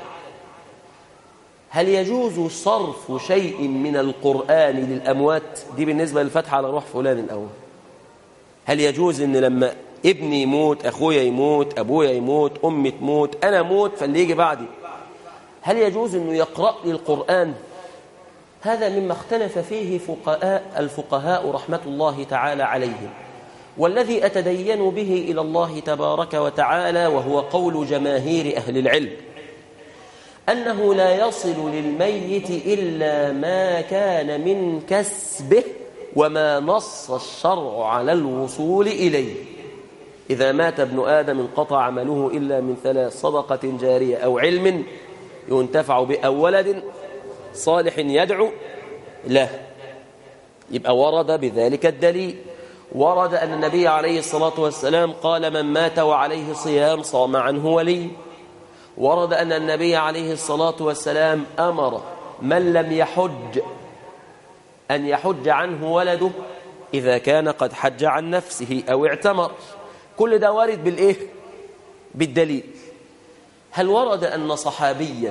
هل يجوز صرف شيء من القرآن للأموات؟ دي بالنسبة للفتحة على روح فلان الأول. هل يجوز إن لما ابني يموت، أخويا يموت، أبويا يموت، أمي تموت، أنا أموت، فاللي يجي بعدي، هل يجوز أنه يقرأ لي القرآن؟ هذا مما اختلف فيه فقهاء الفقهاء رحمة الله تعالى عليهم، والذي أتدين به إلى الله تبارك وتعالى وهو قول جماهير أهل العلم أنه لا يصل للميت إلا ما كان من كسبه وما نص الشرع على الوصول إليه. إذا مات ابن آدم انقطع عمله إلا من ثلاث: صدقة جارية أو علم ينتفع به أو ولد صالح يدعو له. يبقى ورد بذلك الدليل. ورد أن النبي عليه الصلاة والسلام قال من مات وعليه صيام صام عنه ولي. ورد أن النبي عليه الصلاة والسلام أمر من لم يحج أن يحج عنه ولده إذا كان قد حج عن نفسه أو اعتمر. كل ده وارد بالإيه؟ بالدليل. هل ورد أن صحابيا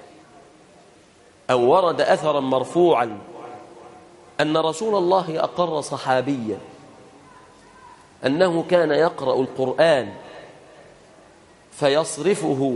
أو ورد أثرا مرفوعا أن رسول الله أقر صحابيا أنه كان يقرأ القرآن فيصرفه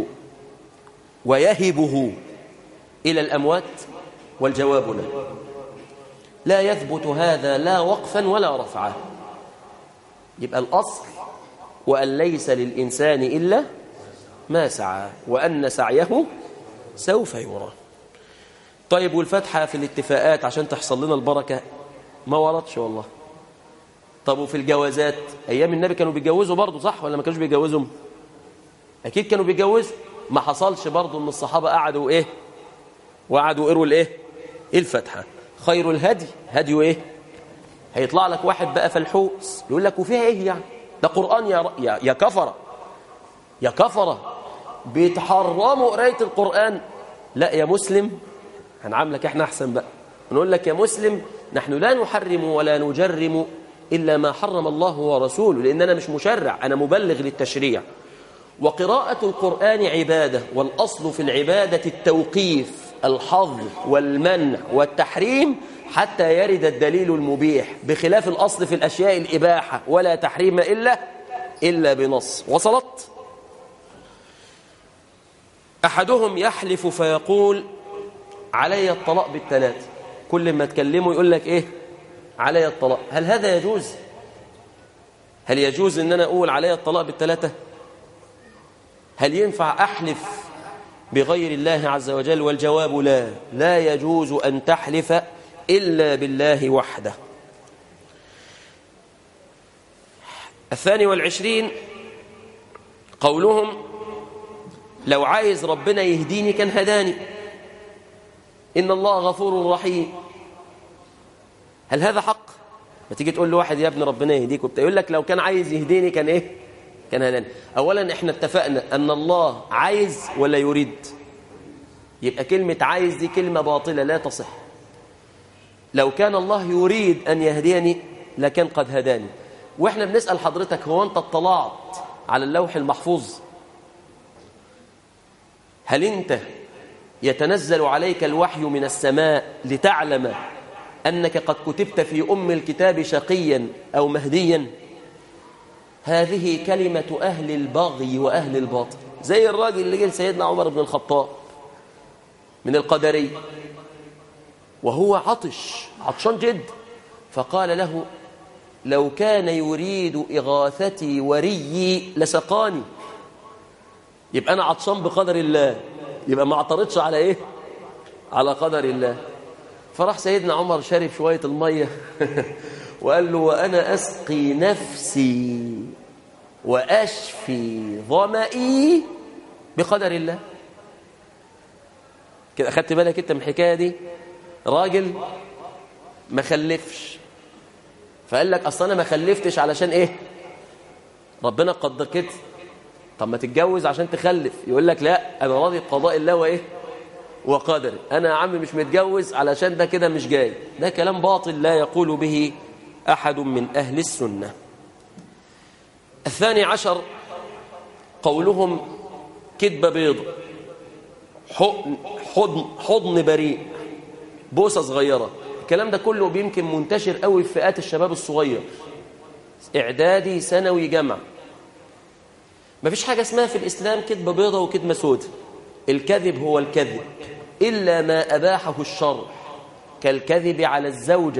ويهبه إلى الأموات؟ والجواب لا، لا يثبت هذا لا وقفا ولا رفعا. يبقى الأصل وأن ليس للإنسان إلا ما سعى وأن سعيه سوف يرى. طيب والفتحة في الاتفاقات عشان تحصل لنا البركة ما وردش والله. طب وفي الجوازات أيام النبي كانوا بيتجوزوا برضو صح ولا ما كانوش بيتجوزهم؟ أكيد كانوا بيتجوزوا. ما حصلش برضو أن الصحابة قعدوا إيه وقعدوا قروا الإيه الفتحة. خير الهدي هدي إيه؟ هيطلع لك واحد بقى فلحوس يقول لك وفيها إيه يعني؟ ده قرآن يا, يا, يا كفرة يا كفرة بيتحرموا قراية القرآن. لا يا مسلم هنعاملك احنا أحسن بقى، نقول لك يا مسلم نحن لا نحرم ولا نجرم إلا ما حرم الله ورسوله، لأن أنا مش مشرع، أنا مبلغ للتشريع. وقراءة القرآن عبادة، والأصل في العبادة التوقيف، الحظر والمنع والتحريم حتى يرد الدليل المبيح، بخلاف الأصل في الأشياء الإباحة ولا تحريم إلا إلا بنص. وصلت؟ أحدهم يحلف فيقول علي الطلاق بالثلاث، كل ما تكلمه يقول لك إيه علي الطلاق. هل هذا يجوز؟ هل يجوز أن أنا أقول علي الطلاق بالثلاثة؟ هل ينفع أحلف بغير الله عز وجل؟ والجواب لا، لا يجوز أن تحلف إلا بالله وحده. الثاني والعشرين قولهم لو عايز ربنا يهديني كان هداني، إن الله غفور رحيم. هل هذا حق؟ ما تيجي تقول لواحد يا ابن ربنا يهديك وبتاع، يقول لك لو كان عايز يهديني كان إيه؟ كان هداني. أولا إحنا اتفقنا أن الله عايز ولا يريد، يبقى كلمة عايز دي كلمة باطلة لا تصح. لو كان الله يريد أن يهديني لكان قد هداني. وإحنا بنسأل حضرتك، هو أنت اطلعت على اللوح المحفوظ؟ هل أنت يتنزل عليك الوحي من السماء لتعلم أنك قد كتبت في أم الكتاب شقيا أو مهديا؟ هذه كلمة أهل البغي وأهل الباطل، زي الراجل اللي جه سيدنا عمر بن الخطاب من القدري وهو عطش عطشان جد، فقال له لو كان يريد إغاثتي وريي لسقاني. يبقى أنا عطشان بقدر الله، يبقى ما اعترضش على إيه؟ على قدر الله. فراح سيدنا عمر شرب شوية المية وقال له وأنا أسقي نفسي وأشفي ظمئي بقدر الله. كده أخدت بالك أنت من الحكاية دي؟ راجل ما خلفش، فقال لك أصلا أنا ما خلفتش علشان إيه؟ ربنا قدر كده. طب ما تتجوز عشان تخلف. يقول لك لا، أنا راضي بقضاء الله وإيه؟ وقدر. أنا يا عم مش متجوز علشان ده كده مش جاي. ده كلام باطل لا يقول به أحد من أهل السنة. الثاني عشر قولهم كذبة بيض، حضن, حضن, حضن بريء، بوسة صغيرة. الكلام ده كله بيمكن منتشر قوي في فئات الشباب الصغير، إعدادي ثانوي جامعة. مفيش حاجة اسمها في الإسلام كذبة بيضة وكذبة سودة. الكذب هو الكذب إلا ما أباحه الشرع، كالكذب على الزوجة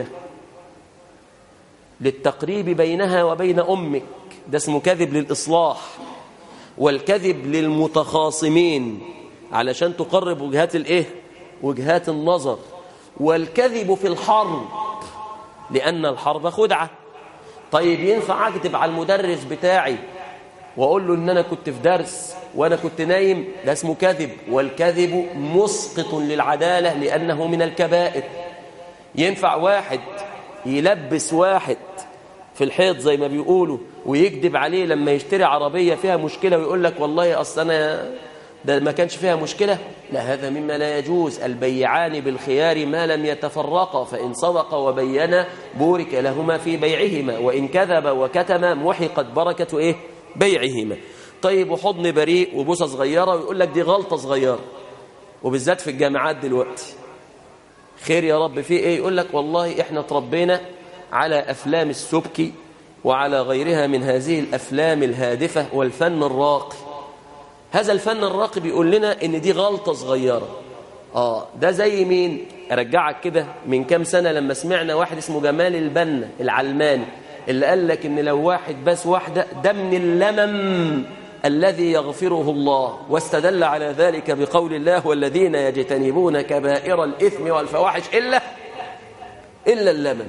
للتقريب بينها وبين أمك، ده اسمه كذب للإصلاح. والكذب للمتخاصمين علشان تقرب وجهات الإيه؟ وجهات النظر. والكذب في الحرب لأن الحرب خدعة. طيب ينفع أكذب على المدرس بتاعي وأقول له إن أنا كنت في درس وأنا كنت نايم؟ ده اسمه كذب، والكذب مسقط للعدالة لأنه من الكبائر. ينفع واحد يلبس واحد في الحيط زي ما بيقولوا ويكذب عليه لما يشتري عربية فيها مشكلة ويقول لك والله أصل أنا ده ما كانش فيها مشكلة؟ لا، هذا مما لا يجوز. البيعان بالخيار ما لم يتفرقا، فإن صدقا وبينا بورك لهما في بيعهما، وإن كذب وكتما محقت بركة إيه؟ بيعهما. طيب وحضن بريء وبوسة صغيرة، ويقول لك دي غلطة صغيرة، وبالذات في الجامعات دلوقتي. خير يا رب في إيه؟ يقول لك والله إحنا تربينا على أفلام السبكي وعلى غيرها من هذه الأفلام الهادفة والفن الراقي. هذا الفن الراقي بيقول لنا إن دي غلطة صغيرة. آه ده زي مين؟ أرجعك كده من كام سنة لما سمعنا واحد اسمه جمال البنا العلماني اللي قال لك إن لو واحد بس واحدة ده من اللمم الذي يغفره الله، واستدل على ذلك بقول الله والذين يجتنبون كبائر الإثم والفواحش إلا إلا اللمم.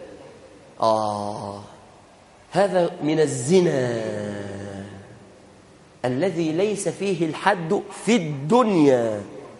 آه هذا من الزنا الذي ليس فيه الحد في الدنيا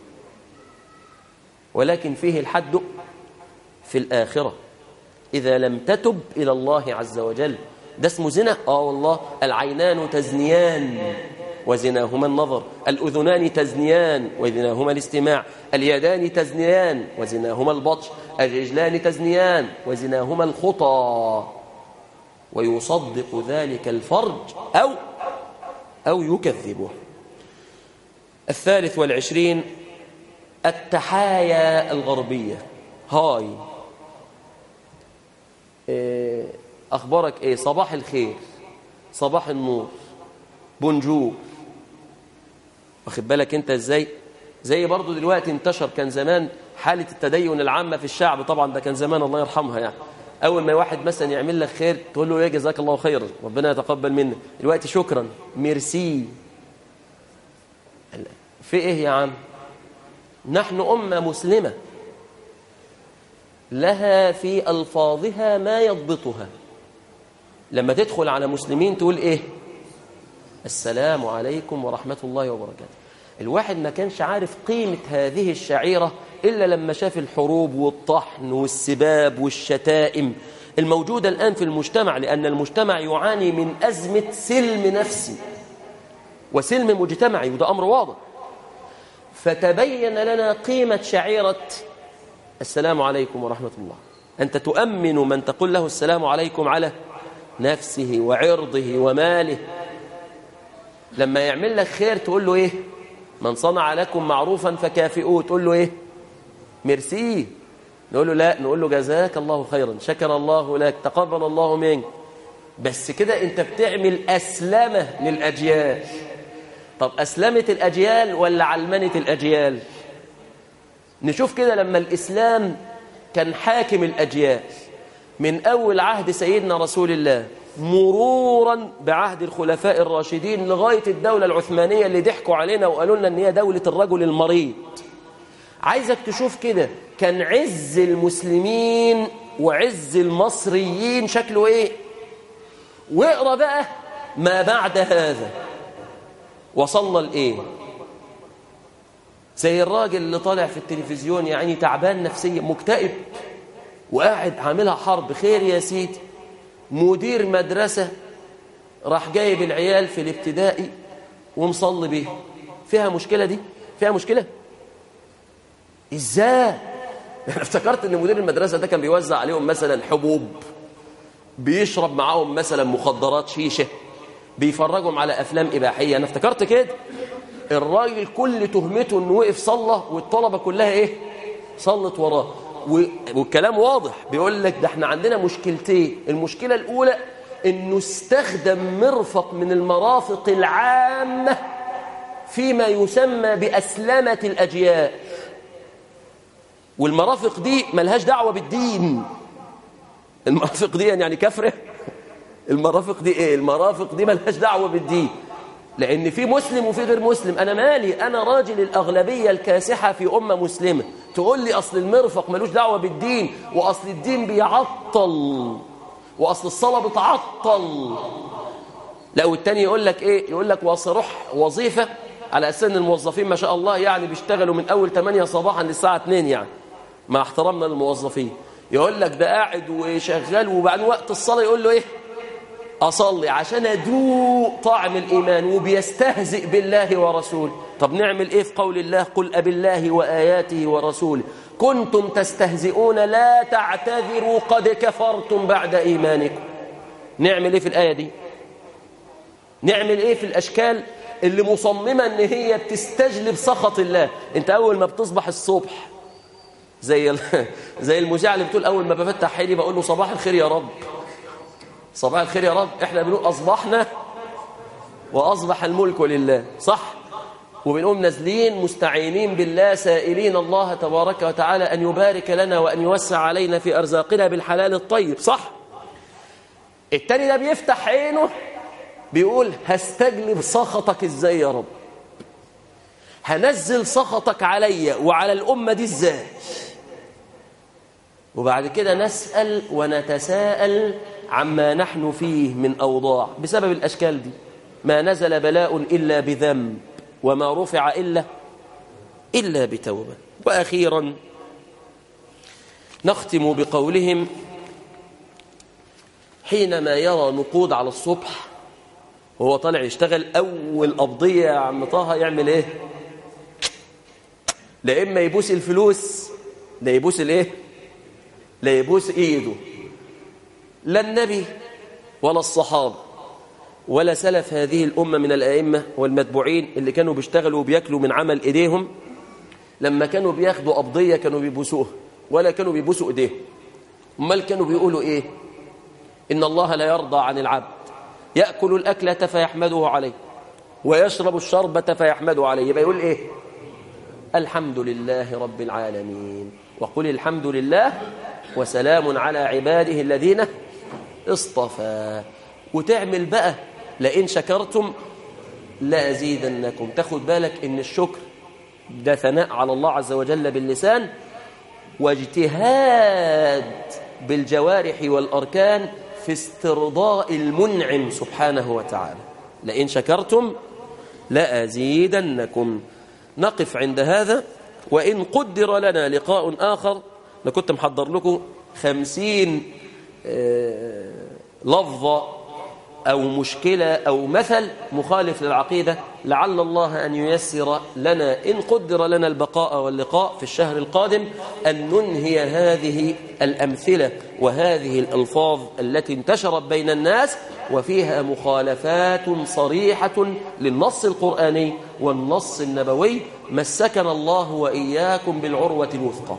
ولكن فيه الحد في الآخرة إذا لم تتب إلى الله عز وجل. ده اسمه زنا. آه والله. العينان تزنيان وزناهما النظر، الأذنان تزنيان وزناهما الاستماع، اليدان تزنيان وزناهما البطش، الرجلان تزنيان وزناهما الخطى. ويصدق ذلك الفرج أو أو يكذبه. الثالث والعشرين التحايا الغربية. هاي إيه أخبارك إيه؟ صباح الخير، صباح النور، بونجور. واخد بالك أنت إزاي؟ زي برضو دلوقتي انتشر، كان زمان حالة التدين العامة في الشعب، طبعا ده كان زمان الله يرحمها يعني. أول ما واحد مثلا يعمل لك خير تقول له يا جزاك الله خيرا، ربنا يتقبل منه. دلوقتي شكرا، ميرسي. في إيه يا عم؟ نحن أمة مسلمة لها في ألفاظها ما يضبطها. لما تدخل على مسلمين تقول إيه؟ السلام عليكم ورحمة الله وبركاته. الواحد ما كانش عارف قيمة هذه الشعيرة إلا لما شاف الحروب والطحن والسباب والشتائم الموجودة الآن في المجتمع، لأن المجتمع يعاني من أزمة سلم نفسي وسلم مجتمعي، وده أمر واضح. فتبين لنا قيمة شعيرة السلام عليكم ورحمة الله. أنت تؤمن من تقول له السلام عليكم على نفسه وعرضه وماله. لما يعمل لك خير تقول له إيه؟ من صنع لكم معروفا فكافئوه. تقول له إيه؟ ميرسي. نقول له لا، نقول له جزاك الله خيرا، شكر الله لك، تقبل الله منك. بس كده أنت بتعمل أسلمة للأجيال. طب أسلمت الأجيال ولا علمنت الأجيال؟ نشوف كده لما الإسلام كان حاكم الأجيال من أول عهد سيدنا رسول الله مرورا بعهد الخلفاء الراشدين لغاية الدولة العثمانية اللي ضحكوا علينا وقالوا لنا أن هي دولة الرجل المريض. عايزك تشوف كده كان عز المسلمين وعز المصريين شكله إيه، واقرأ بقى ما بعد هذا وصلنا لإيه. زي الراجل اللي طالع في التلفزيون يعني تعبان نفسيا مكتئب وقاعد عاملها حرب. خير يا سيدي، مدير مدرسة راح جايب العيال في الابتدائي ومصلي بيه. فيها مشكلة دي؟ فيها مشكلة؟ ازاي؟ انا افتكرت ان مدير المدرسة ده كان بيوزع عليهم مثلا حبوب، بيشرب معاهم مثلا مخدرات شيشة، بيفرجهم على افلام اباحية. انا افتكرت كده. الراجل كل تهمته انه وقف صلى والطلبة كلها ايه؟ صلت وراه. والكلام واضح، بيقول لك ده احنا عندنا مشكلتين. المشكلة الأولى انه استخدم مرفق من المرافق العامة فيما يسمى بأسلمة الأجيال، والمرافق دي ملهاش دعوة بالدين. المرافق دي يعني كفرة. المرافق دي ايه؟ المرافق دي ملهاش دعوة بالدين، لأن في مسلم وفي غير مسلم. أنا مالي، أنا راجل الأغلبية الكاسحة في أمة مسلمة. تقول لي أصل المرفق ملوش دعوة بالدين، وأصل الدين بيعطل، وأصل الصلاة بتعطل. لا، والتاني يقول لك إيه؟ يقول لك وصروح وظيفة على أساس إن الموظفين ما شاء الله يعني بيشتغلوا من أول ثمانية صباحا للساعة اثنين، يعني مع احترامنا للموظفين. يقول لك ده قاعد وشغال وبعدين وقت الصلاة يقول له إيه؟ أصلي عشان أدوق طعم الإيمان، وبيستهزئ بالله ورسوله. طب نعمل إيه في قول الله قل أبالله وآياته ورسوله كنتم تستهزئون لا تعتذروا قد كفرتم بعد إيمانكم؟ نعمل إيه في الآية دي؟ نعمل إيه في الأشكال اللي مصممة إن هي بتستجلب سخط الله؟ أنت أول ما بتصبح الصبح زي زي المذيعة اللي بتقول أول ما بفتح حيلي بقول له صباح الخير يا رب، صباح الخير يا رب. احنا بنقول أصبحنا وأصبح الملك لله، صح؟ وبنقوم نازلين مستعينين بالله سائلين الله تبارك وتعالى أن يبارك لنا وأن يوسع علينا في أرزاقنا بالحلال الطيب، صح؟ التاني ده بيفتح عينه بيقول هستجلب سخطك ازاي يا رب، هنزل سخطك عليا وعلى الأمة دي ازاي. وبعد كده نسأل ونتساءل عما نحن فيه من أوضاع بسبب الأشكال دي. ما نزل بلاء إلا بذنب، وما رفع إلا إلا بتوبة. وأخيرا نختم بقولهم حينما يرى نقود على الصبح وهو طالع يشتغل أول قبضية يا عم طه يعمل إيه؟ لا إما يبوس الفلوس، لا يبوس الإيه؟ لا يبوس إيده. لا النبي ولا الصحابة ولا سلف هذه الأمة من الأئمة والمتبوعين اللي كانوا بيشتغلوا وبيأكلوا من عمل إيديهم لما كانوا بياخدوا قبضية كانوا بيبوسوها ولا كانوا بيبوسوا إيديهم. امال كانوا بيقولوا إيه؟ إن الله لا يرضى عن العبد يأكل الأكلة فيحمده عليه ويشرب الشربة فيحمده عليه. يبقى يقول إيه؟ الحمد لله رب العالمين، وقل الحمد لله وسلام على عباده الذين اصطفى. وتعمل بقى لئن شكرتم لأزيدنكم. تاخد بالك إن الشكر ده ثناء على الله عز وجل باللسان، واجتهاد بالجوارح والأركان في استرضاء المنعم سبحانه وتعالى. لئن شكرتم لأزيدنكم. نقف عند هذا، وإن قدر لنا لقاء آخر. أنا كنت محضر لكم خمسين لفظة أو مشكلة أو مثل مخالف للعقيدة، لعل الله أن ييسر لنا إن قدر لنا البقاء واللقاء في الشهر القادم أن ننهي هذه الأمثلة وهذه الألفاظ التي انتشرت بين الناس وفيها مخالفات صريحة للنص القرآني والنص النبوي. مسكنا الله وإياكم بالعروة الوثقى،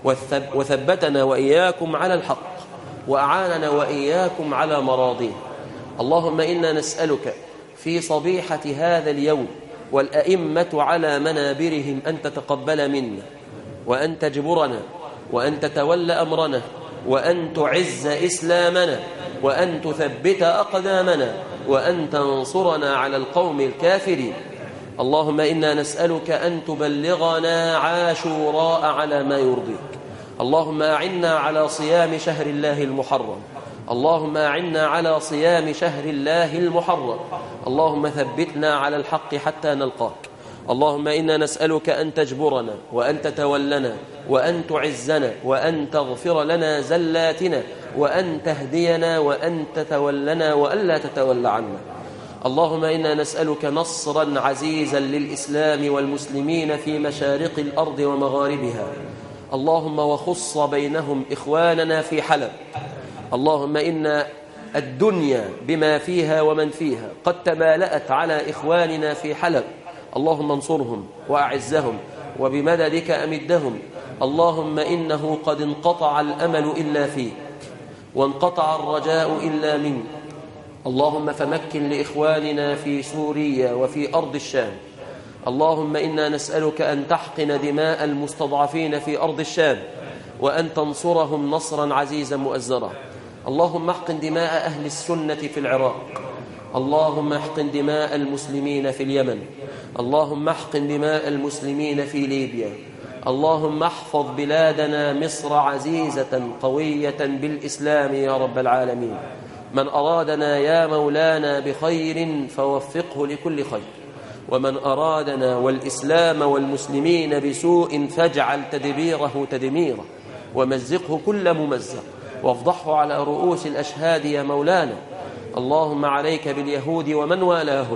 وثبتنا وإياكم على الحق، وأعاننا وإياكم على مراضيه. اللهم إنا نسألك في صبيحة هذا اليوم والأئمة على منابرهم أن تتقبل منا، وأن تجبرنا، وأن تتولى أمرنا، وأن تعز إسلامنا، وأن تثبت أقدامنا، وأن تنصرنا على القوم الكافرين. اللهم إنا نسألك أن تبلغنا عاشوراء على ما يرضيك. اللهم أعنا على صيام شهر الله المحرم. اللهم أعنا على صيام شهر الله المحرم. اللهم ثبتنا على الحق حتى نلقاك. اللهم إنا نسألك أن تجبرنا، وأن تتولنا، وأن تعزنا، وأن تغفر لنا زلاتنا، وأن تهدينا، وأن تتولنا، وألا تتولى عنا. اللهم إنا نسألك نصرا عزيزا للإسلام والمسلمين في مشارق الأرض ومغاربها. اللهم وخص بينهم إخواننا في حلب. اللهم إن الدنيا بما فيها ومن فيها قد تمالأت على إخواننا في حلب. اللهم انصرهم وأعزهم وبمددك أمدهم. اللهم إنه قد انقطع الأمل إلا فيك، وانقطع الرجاء إلا منك. اللهم فمكن لإخواننا في سوريا وفي أرض الشام. اللهم إنا نسألك أن تحقن دماء المستضعفين في أرض الشام، وأن تنصرهم نصرا عزيزا مؤزرا. اللهم احقن دماء أهل السنة في العراق. اللهم احقن دماء المسلمين في اليمن. اللهم احقن دماء المسلمين في ليبيا. اللهم احفظ بلادنا مصر عزيزة قوية بالإسلام يا رب العالمين. من أرادنا يا مولانا بخير فوفقه لكل خير، ومن أرادنا والإسلام والمسلمين بسوء فاجعل تدبيره تدميره، ومزقه كل ممزق، وافضحه على رؤوس الأشهاد يا مولانا. اللهم عليك باليهود ومن والاهم،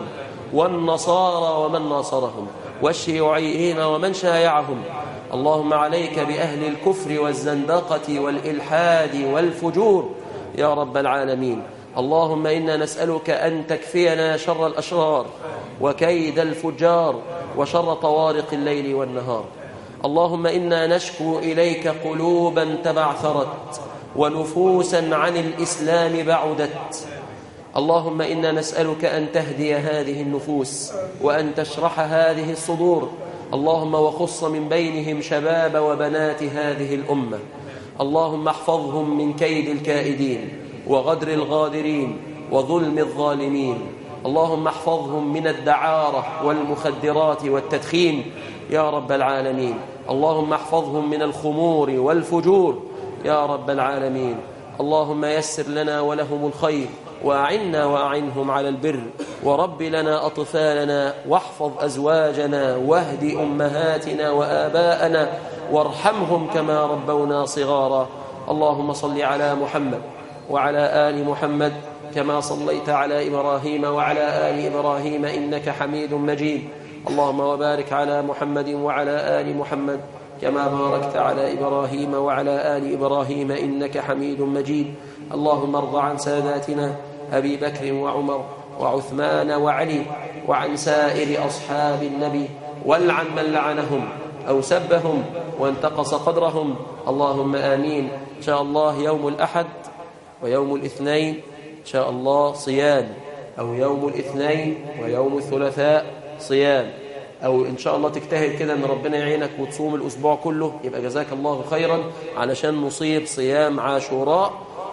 والنصارى ومن ناصرهم، والشيوعيين ومن شايعهم. اللهم عليك بأهل الكفر والزندقة والإلحاد والفجور يا رب العالمين. اللهم إنا نسألك أن تكفينا شر الأشرار وكيد الفجار وشر طوارق الليل والنهار. اللهم إنا نشكو إليك قلوبا تبعثرت ونفوسا عن الإسلام بعدت. اللهم إنا نسألك أن تهدي هذه النفوس وأن تشرح هذه الصدور. اللهم وخص من بينهم شباب وبنات هذه الأمة. اللهم احفظهم من كيد الكائدين وغدر الغادرين وظلم الظالمين. اللهم احفظهم من الدعارة والمخدرات والتدخين يا رب العالمين. اللهم احفظهم من الخمور والفجور يا رب العالمين. اللهم يسر لنا ولهم الخير، وأعنا وأعنهم على البر، ورب لنا أطفالنا، واحفظ أزواجنا، واهد أمهاتنا وآباءنا، وارحمهم كما ربونا صغارا. اللهم صل على محمد وعلى آل محمد كما صليت على إبراهيم وعلى آل إبراهيم إنك حميد مجيد. اللهم وبارك على محمد وعلى آل محمد كما باركت على إبراهيم وعلى آل إبراهيم إنك حميد مجيد. اللهم ارض عن ساداتنا أبي بكر وعمر وعثمان وعلي، وعن سائر أصحاب النبي، والعن من لعنهم أو سبهم وانتقص قدرهم. اللهم آمين. إن شاء الله يوم الأحد ويوم الاثنين إن شاء الله صيام، أو يوم الاثنين ويوم الثلاثاء صيام، أو إن شاء الله تجتهد كده أن ربنا يعينك وتصوم الأسبوع كله، يبقى جزاك الله خيرا، علشان نصيب صيام عاشوراء،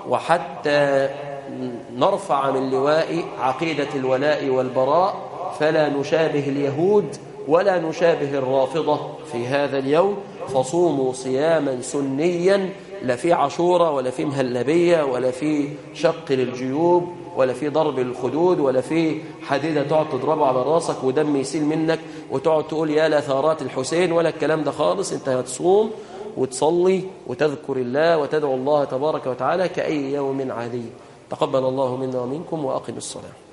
وحتى نرفع من لواء عقيدة الولاء والبراء، فلا نشابه اليهود ولا نشابه الرافضة في هذا اليوم. فصوموا صياما سنيا لا في عاشوره ولا في مهلبيه ولا في شق للجيوب ولا في ضرب الخدود ولا في حديده تقعد تضربه على راسك ودم يسيل منك وتقعد تقول يا لثارات الحسين، ولا الكلام ده خالص. انت هتصوم وتصلي وتذكر الله وتدعو الله تبارك وتعالى كأي يوم عادي. تقبل الله منا ومنكم وأقم الصلاة.